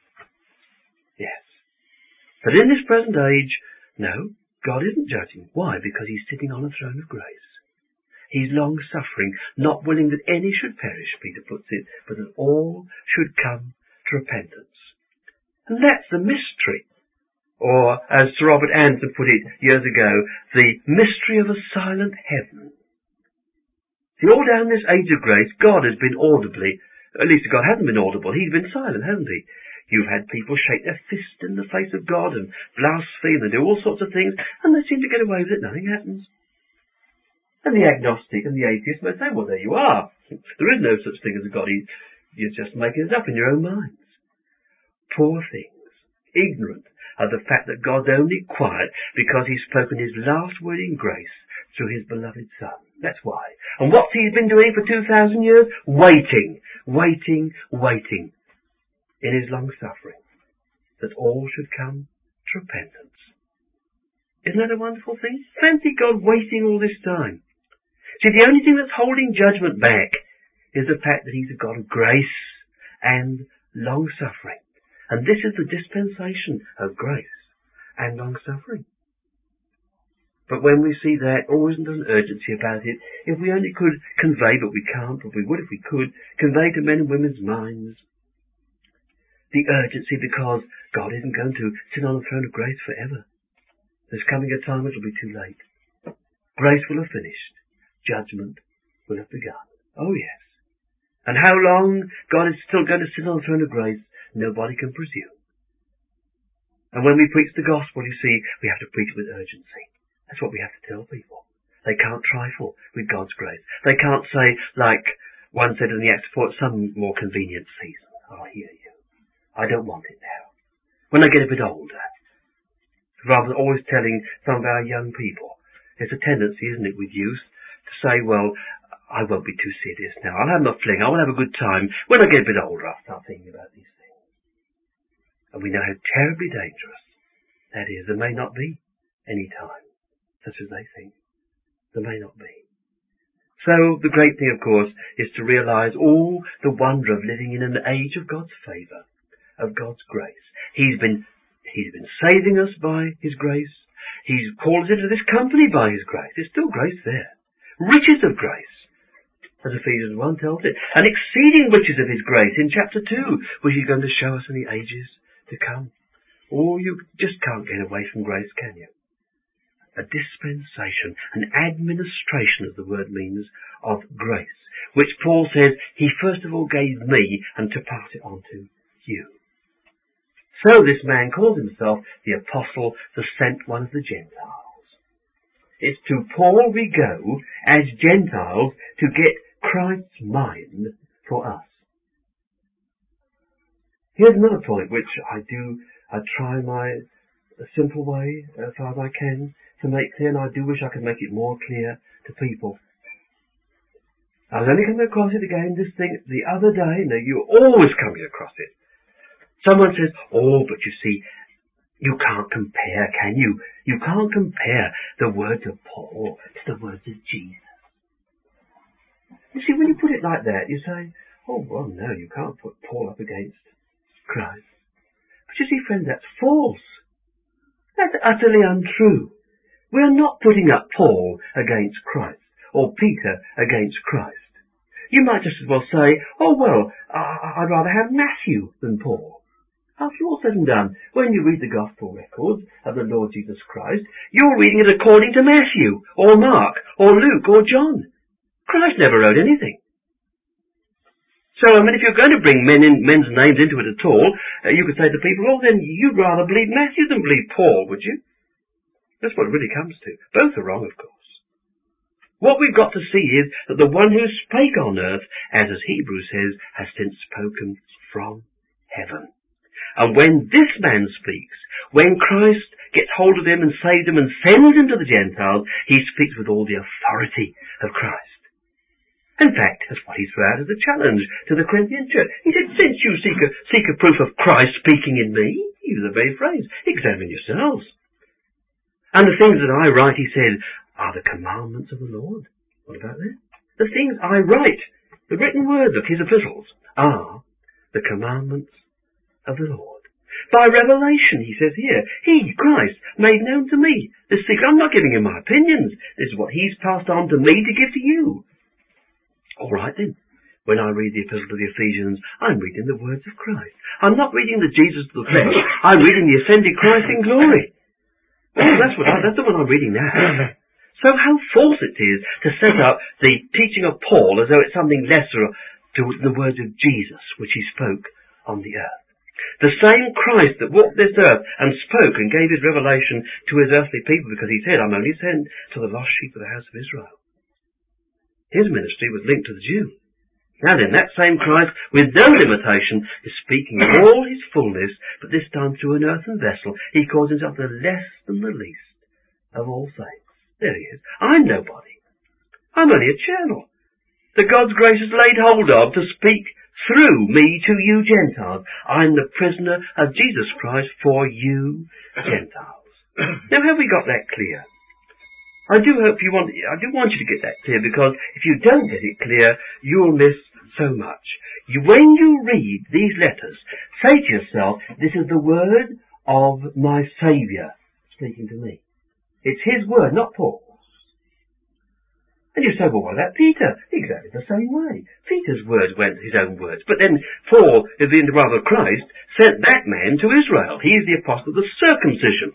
Yes. But in this present age, no, God isn't judging. Why? Because he's sitting on a throne of grace. He's long-suffering, not willing that any should perish, Peter puts it, but that all should come to repentance. And that's the mystery. Or, as Sir Robert Anson put it years ago, the mystery of a silent heaven. See, all down this age of grace, God has been audibly, at least God hasn't been audible, he's been silent, hasn't he? You've had people shake their fist in the face of God and blaspheme and do all sorts of things, and they seem to get away with it, nothing happens. And the agnostic and the atheist may say, well, there you are. There is no such thing as a God. You're just making it up in your own minds. Poor things, ignorant of the fact that God's only quiet because he's spoken his last word in grace through his beloved Son. That's why. And what's he been doing for two thousand years? Waiting, waiting, waiting in his long suffering, that all should come to repentance. Isn't that a wonderful thing? Fancy God waiting all this time. See, the only thing that's holding judgment back is the fact that he's a God of grace and long suffering. And this is the dispensation of grace and long suffering. But when we see that, oh, isn't there an urgency about it? If we only could convey, but we can't, but we would if we could, convey to men and women's minds the urgency, because God isn't going to sit on the throne of grace forever. There's coming a time when it'll be too late. Grace will have finished. Judgment will have begun. Oh yes. And how long God is still going to sit on the throne of grace, nobody can presume. And when we preach the gospel, you see, we have to preach with urgency. That's what we have to tell people. They can't trifle with God's grace. They can't say, like one said in the Acts report, some more convenient season. Oh, I hear you. I don't want it now. When I get a bit older. Rather than always telling some of our young people. There's a tendency, isn't it, with youth, to say, well, I won't be too serious now. I'll have my fling. I will have a good time. When I get a bit older, I'll start thinking about these things. And we know how terribly dangerous that is. There may not be any time, such as they think. There may not be. So the great thing, of course, is to realize all the wonder of living in an age of God's favour, of God's grace. He's been, he's been saving us by His grace. He's called us into this company by His grace. There's still grace there. Riches of grace, as Ephesians one tells it. And exceeding riches of His grace in chapter two, which He's going to show us in the ages to come. Oh, you just can't get away from grace, can you? A dispensation, an administration, as the word means, of grace, which Paul says He first of all gave me and to pass it on to you. So this man calls himself the apostle, the sent one of the Gentiles. It's to Paul we go as Gentiles to get Christ's mind for us. Here's another point which I do, I try my simple way, as far as I can, to make clear, and I do wish I could make it more clear to people. I was only coming across it again, this thing, the other day. Now, you're always coming across it. Someone says, oh, but you see, you can't compare, can you? You can't compare the words of Paul to the words of Jesus. You see, when you put it like that, you say, oh, well, no, you can't put Paul up against Christ. But you see, friends, that's false. That's utterly untrue. We are not putting up Paul against Christ, or Peter against Christ. You might just as well say, oh, well, I'd rather have Matthew than Paul. After all said and done, when you read the Gospel records of the Lord Jesus Christ, you're reading it according to Matthew, or Mark, or Luke, or John. Christ never wrote anything. So, I mean, if you're going to bring men in, men's names into it at all, uh, you could say to people, well, then you'd rather believe Matthew than believe Paul, would you? That's what it really comes to. Both are wrong, of course. What we've got to see is that the one who spake on earth, as as Hebrews says, has since spoken from heaven. And when this man speaks, when Christ gets hold of him and saves him and sends him to the Gentiles, he speaks with all the authority of Christ. In fact, that's what he threw out as a challenge to the Corinthian church. He said, since you seek a, seek a proof of Christ speaking in me, use the very phrase, examine yourselves. And the things that I write, he said, are the commandments of the Lord. What about that? The things I write, the written words of his epistles, are the commandments of the Lord. By revelation, he says here, he, Christ, made known to me this secret. I'm not giving him my opinions. This is what he's passed on to me to give to you. All right then. When I read the epistle to the Ephesians, I'm reading the words of Christ. I'm not reading the Jesus of the flesh. I'm reading the ascended Christ in glory. Oh, that's what I, that's the one I'm reading now. So how false it is to set up the teaching of Paul as though it's something lesser to the words of Jesus, which he spoke on the earth. The same Christ that walked this earth and spoke and gave his revelation to his earthly people, because he said, I'm only sent to the lost sheep of the house of Israel. His ministry was linked to the Jew. Now then, that same Christ, with no limitation, is speaking in all his fullness, but this time through an earthen vessel. He calls himself the less than the least of all saints. There he is. I'm nobody. I'm only a channel that God's grace has laid hold of to speak through me to you Gentiles. I'm the prisoner of Jesus Christ for you Gentiles. Now, have we got that clear? I do hope you want, I do want you to get that clear, because if you don't get it clear, you'll miss so much. You, when you read these letters, say to yourself, this is the word of my Saviour speaking to me. It's his word, not Paul's. And you say, well, what about Peter? Exactly the same way. Peter's words went his own words. But then Paul, in the rather Christ, sent that man to Israel. He's the apostle of the circumcision.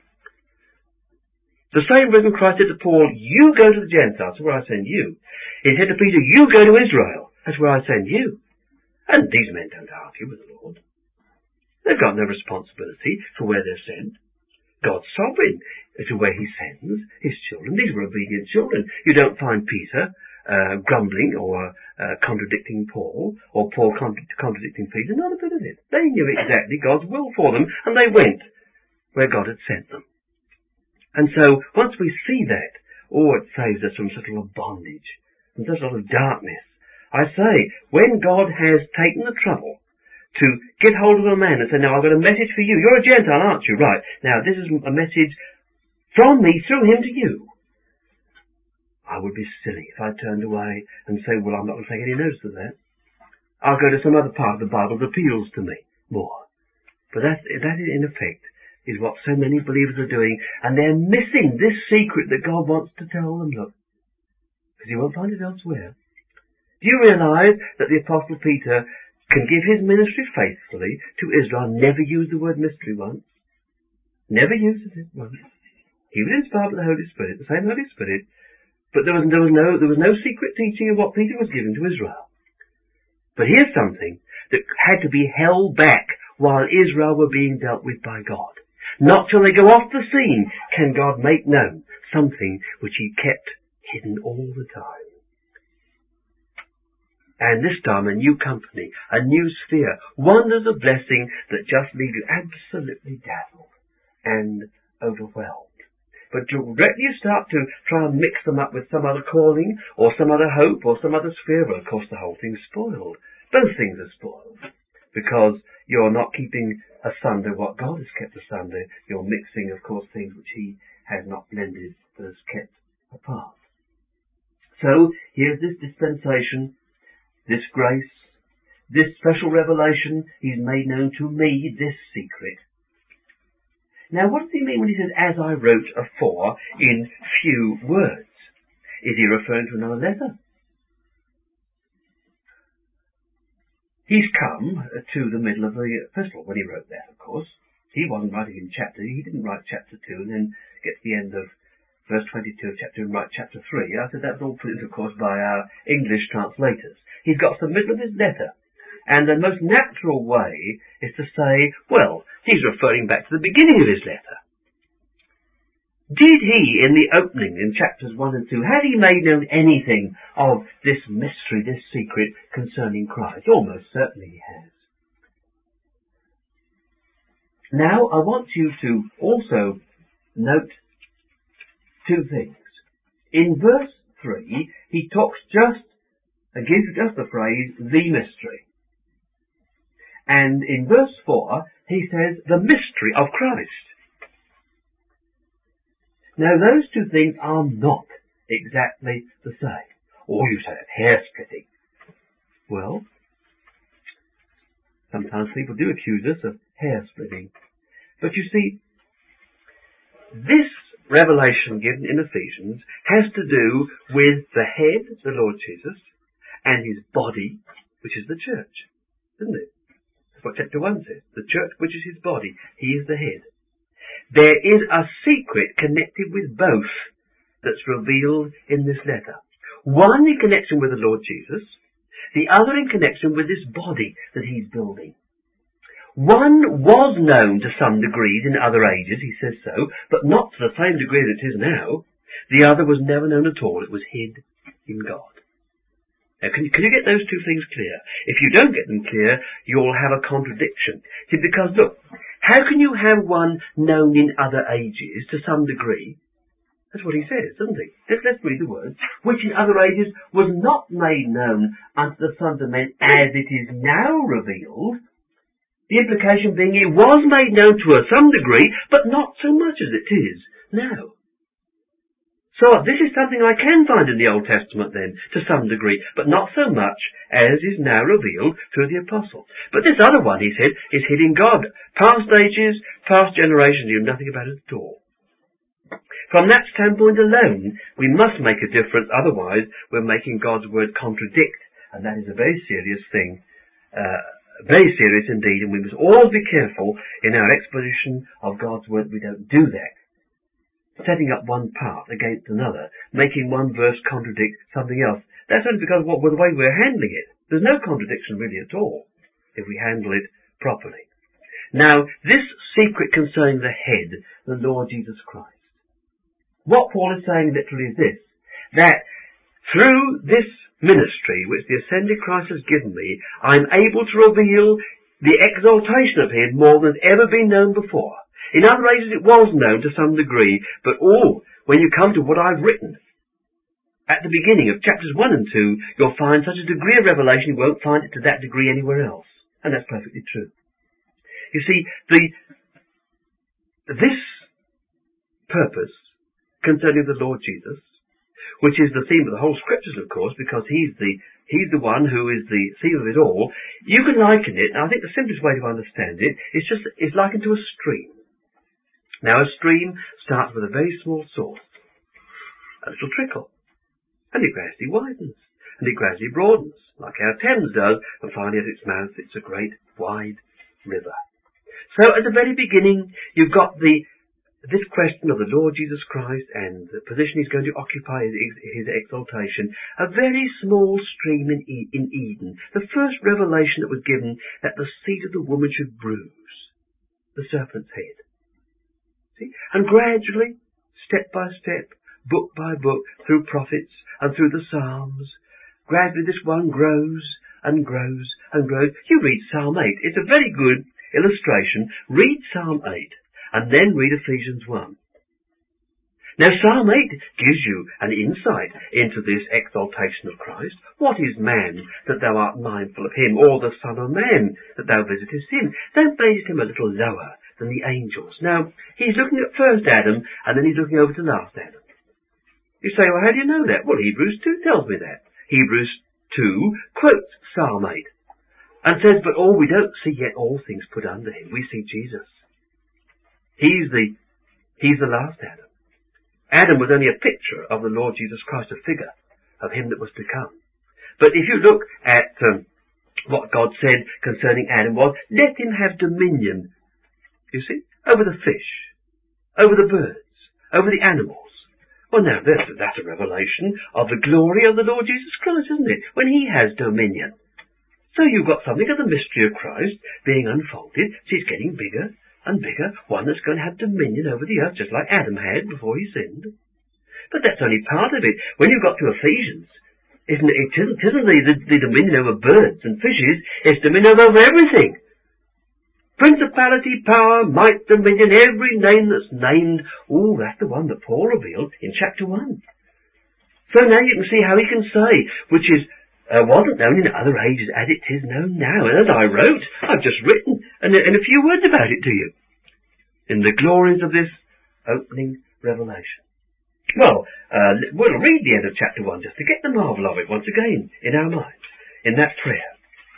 The same reason Christ said to Paul, you go to the Gentiles, that's where I send you. He said to Peter, you go to Israel, that's where I send you. And these men don't argue with the Lord. They've got no responsibility for where they're sent. God's sovereign to where he sends his children. These were obedient children. You don't find Peter uh, grumbling or uh, contradicting Paul, or Paul contra- contradicting Peter. Not a bit of it. They knew exactly God's will for them, and they went where God had sent them. And so, once we see that, oh, it saves us from such a lot of bondage, from such a lot of darkness. I say, when God has taken the trouble to get hold of a man and say, now I've got a message for you. You're a Gentile, aren't you? Right. Now, this is a message from me through him to you. I would be silly if I turned away and say, well, I'm not going to take any notice of that. I'll go to some other part of the Bible that appeals to me more. But that, that in effect, is what so many believers are doing, and they're missing this secret that God wants to tell them, look, because you won't find it elsewhere. Do you realize that the Apostle Peter can give his ministry faithfully to Israel, never use the word mystery once? Never uses it once. He was inspired by the Holy Spirit, the same Holy Spirit, but there was, there was no there was no secret teaching of what Peter was giving to Israel. But here's something that had to be held back while Israel were being dealt with by God. Not till they go off the scene can God make known something which he kept hidden all the time. And this time a new company, a new sphere, wonders of blessing that just leave you absolutely dazzled and overwhelmed. But directly you start to try and mix them up with some other calling or some other hope or some other sphere, well, of course the whole thing's spoiled. Both things are spoiled because you're not keeping asunder what God has kept asunder. You're mixing, of course, things which he has not blended but has kept apart. So here's this dispensation, this grace, this special revelation. He's made known to me this secret. Now, what does he mean when he says, as I wrote afore in few words? Is he referring to another letter? He's come to the middle of the epistle when he wrote that, of course. He wasn't writing in chapter, he didn't write chapter two and then get to the end of verse twenty-two of chapter and write chapter three. I said that was all put in, of course, by our English translators. He's got to the middle of his letter. And the most natural way is to say, well, he's referring back to the beginning of his letter. Did he, in the opening, in chapters one and two, had he made known anything of this mystery, this secret concerning Christ? Almost certainly he has. Now, I want you to also note two things. In verse three, he talks just, uh, gives just the phrase, the mystery. And in verse four, he says, the mystery of Christ. Now, those two things are not exactly the same. Or you say it's hair-splitting. Well, sometimes people do accuse us of hair-splitting. But you see, this revelation given in Ephesians has to do with the head, the Lord Jesus, and his body, which is the church. Isn't it? That's what chapter one says. The church, which is his body. He is the head. There is a secret connected with both that's revealed in this letter. One in connection with the Lord Jesus, the other in connection with this body that he's building. One was known to some degrees in other ages, he says so, but not to the same degree that it is now. The other was never known at all. It was hid in God. Now, can you, can you get those two things clear? If you don't get them clear, you'll have a contradiction. See, because look, how can you have one known in other ages to some degree? That's what he says, doesn't he? Let's, let's read the words. Which in other ages was not made known unto the sons of men as it is now revealed. The implication being it was made known to us some degree, but not so much as it is now. So this is something I can find in the Old Testament then, to some degree, but not so much as is now revealed through the apostles. But this other one, he said, is hid in God. Past ages, past generations, you know nothing about it at all. From that standpoint alone, we must make a difference, otherwise we're making God's word contradict, and that is a very serious thing, uh, very serious indeed, and we must all be careful in our exposition of God's word we don't do that. Setting up one part against another, making one verse contradict something else. That's only because of what, the way we're handling it. There's no contradiction really at all, if we handle it properly. Now, this secret concerning the head, the Lord Jesus Christ, what Paul is saying literally is this, that through this ministry which the ascended Christ has given me, I'm able to reveal the exaltation of him more than has ever been known before. In other ages it was known to some degree, but oh, when you come to what I've written, at the beginning of chapters one and two, you'll find such a degree of revelation you won't find it to that degree anywhere else. And that's perfectly true. You see, the this purpose concerning the Lord Jesus, which is the theme of the whole scriptures, of course, because he's the he's the one who is the theme of it all. You can liken it, and I think the simplest way to understand it is just is likened to a stream. Now, a stream starts with a very small source, a little trickle, and it gradually widens, and it gradually broadens, like our Thames does, and finally at its mouth it's a great wide river. So at the very beginning, you've got the this question of the Lord Jesus Christ and the position he's going to occupy his, his exaltation, a very small stream in, e- in Eden, the first revelation that was given that the seed of the woman should bruise the serpent's head. See? And gradually, step by step, book by book, through prophets and through the Psalms, gradually this one grows and grows and grows. You read Psalm eight. It's a very good illustration. Read Psalm eight. And then read Ephesians one. Now Psalm eight gives you an insight into this exaltation of Christ. What is man that thou art mindful of him, or the Son of Man that thou visitest him? Thou madest him a little lower than the angels. Now, he's looking at first Adam, and then he's looking over to last Adam. You say, well, how do you know that? Well, Hebrews two tells me that. Hebrews two quotes Psalm eight and says, but oh, we don't see yet all things put under him. We see Jesus. He's the, he's the last Adam. Adam was only a picture of the Lord Jesus Christ, a figure of him that was to come. But if you look at um, what God said concerning Adam was, let him have dominion, you see, over the fish, over the birds, over the animals. Well, now, that's, that's a revelation of the glory of the Lord Jesus Christ, isn't it? When he has dominion. So you've got something of the mystery of Christ being unfolded. See, it's getting bigger and bigger, one that's going to have dominion over the earth, just like Adam had before he sinned. But that's only part of it. When you've got to Ephesians, isn't it, it isn't, isn't the, the, the dominion over birds and fishes, it's dominion over everything. Principality, power, might, dominion, every name that's named. Oh, that's the one that Paul revealed in chapter one. So now you can see how he can say, which is, Uh, wasn't known in other ages as it is known now. And as I wrote, I've just written and, and a few words about it to you. In the glories of this opening revelation. Well, uh, we'll read the end of chapter one just to get the marvel of it once again in our minds, in that prayer.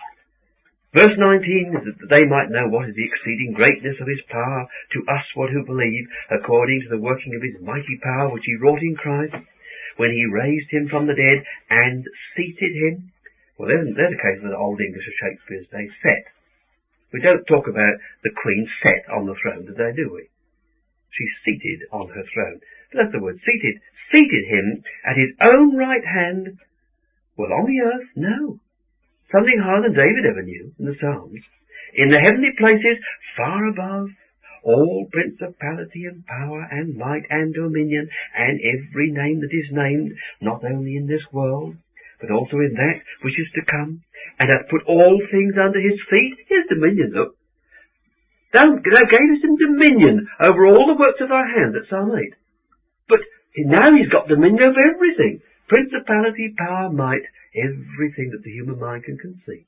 Verse nineteen, that they might know what is the exceeding greatness of his power to us what who believe, according to the working of his mighty power which he wrought in Christ, when he raised him from the dead and seated him. Well, there's, there's a case of the Old English of Shakespeare's day, set. We don't talk about the Queen set on the throne today, do we? She's seated on her throne. But that's the word, seated. Seated him at his own right hand. Well, on the earth, no. Something higher than David ever knew in the Psalms. In the heavenly places, far above, all principality and power and might and dominion and every name that is named, not only in this world, but also in that which is to come, and hath put all things under his feet. Here's dominion, look. Thou, thou gavest him dominion over all the works of thy hand, that's Psalm eight. But now he's got dominion over everything. Principality, power, might, everything that the human mind can conceive.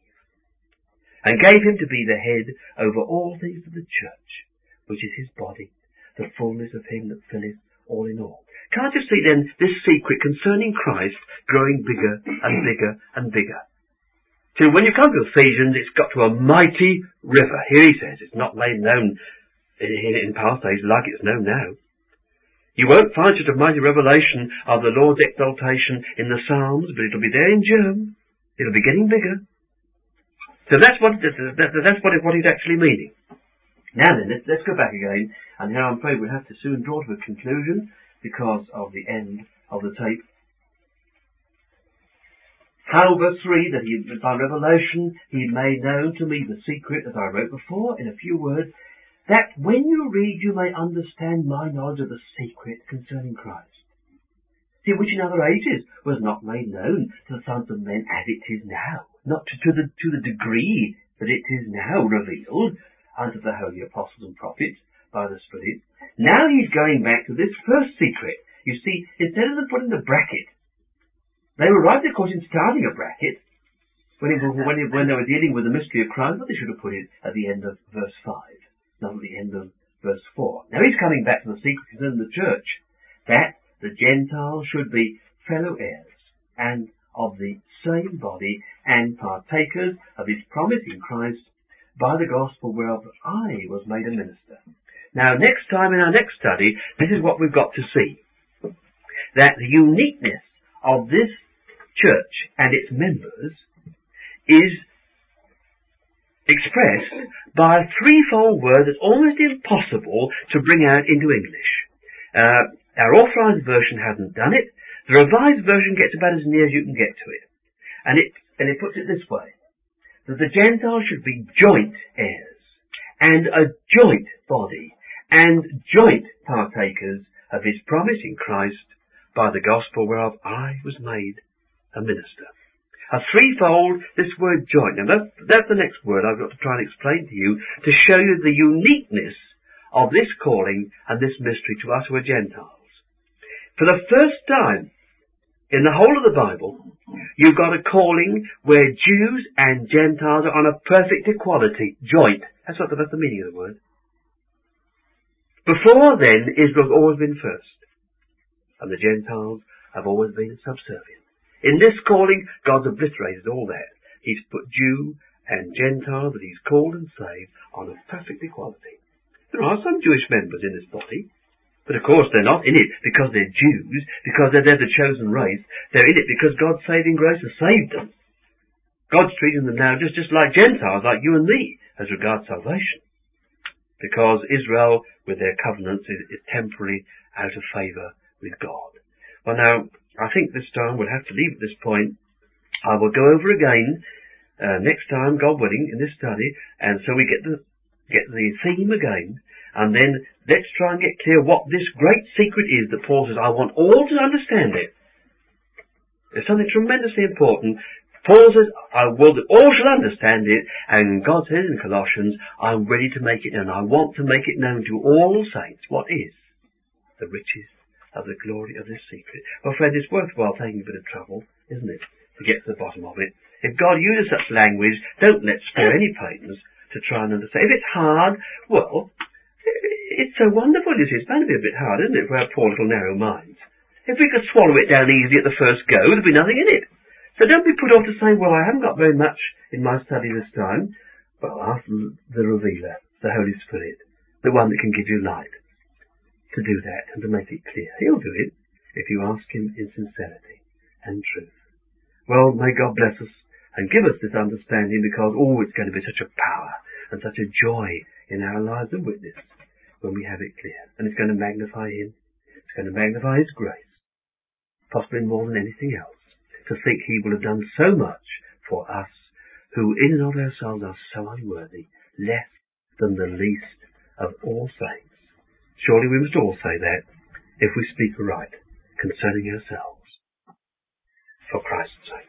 And gave him to be the head over all things of the church, which is his body, the fullness of him that filleth all in all. Can't you see then this secret concerning Christ growing bigger and bigger and bigger? So when you come to Ephesians, it's got to a mighty river. Here he says, it's not made known in, in past days like it's known now. You won't find such a mighty revelation of the Lord's exaltation in the Psalms, but it'll be there in germ. It'll be getting bigger. So that's what that's what, what he's actually meaning. Now then, let's, let's go back again, and now I'm afraid we'll have to soon draw to a conclusion because of the end of the tape. how, verse three, that he, by revelation, he made known to me the secret, as I wrote before, in a few words, that when you read, you may understand my knowledge of the secret concerning Christ. See, which in other ages was not made known to the sons of men as it is now, not to, to the to the degree that it is now revealed unto the holy apostles and prophets by the Spirit. Now he's going back to this first secret. You see, instead of them putting the bracket, they were right, of course, in starting a bracket when, it, when, it, when they were dealing with the mystery of Christ, but they should have put it at the end of verse five, not at the end of verse four. Now he's coming back to the secret concerning the church, that the Gentiles should be fellow heirs and of the same body and partakers of his promise in Christ by the gospel whereof I was made a minister. Now, next time in our next study, this is what we've got to see. That the uniqueness of this church and its members is expressed by a threefold word that's almost impossible to bring out into English. Uh, Our authorized version hasn't done it. The revised version gets about as near as you can get to it. And it, and it puts it this way, that the Gentiles should be joint heirs, and a joint body, and joint partakers of his promise in Christ by the gospel whereof I was made a minister. A threefold, this word joint. Now that's, that's the next word I've got to try and explain to you to show you the uniqueness of this calling and this mystery to us who are Gentiles. For the first time in the whole of the Bible, you've got a calling where Jews and Gentiles are on a perfect equality, joint. That's what that's the meaning of the word. Before then, Israel's always been first, and the Gentiles have always been subservient. In this calling, God's obliterated all that. He's put Jew and Gentile that he's called and saved on a perfect equality. There are some Jewish members in this body, but of course they're not in it because they're Jews, because they're, they're the chosen race. They're in it because God's saving grace has saved them. God's treating them now just, just like Gentiles, like you and me, as regards salvation. Because Israel, with their covenants, is, is temporarily out of favour with God. Well now, I think this time we'll have to leave at this point. I will go over again uh, next time, God willing, in this study, and so we get the get the theme again. And then let's try and get clear what this great secret is that Paul says, I want all to understand it. There's something tremendously important. Paul says, I will that all shall understand it. And God says in Colossians, I'm ready to make it known. I want to make it known to all saints. What is the riches of the glory of this secret? Well, friend, it's worthwhile taking a bit of trouble, isn't it, to get to the bottom of it. If God uses such language, don't let's spare any pains to try and understand. If it's hard, well, it's so wonderful, you see. It's bound to be a bit hard, isn't it, for our poor little narrow minds. If we could swallow it down easy at the first go, there'd be nothing in it. So don't be put off to say, well, I haven't got very much in my study this time. Well, ask the Revealer, the Holy Spirit, the one that can give you light, to do that and to make it clear. He'll do it if you ask him in sincerity and truth. Well, may God bless us and give us this understanding, because, oh, it's going to be such a power and such a joy in our lives and witness when we have it clear. And it's going to magnify him. It's going to magnify his grace, possibly more than anything else, to think he will have done so much for us who in and of ourselves are so unworthy, less than the least of all saints. Surely we must all say that if we speak aright concerning ourselves, for Christ's sake.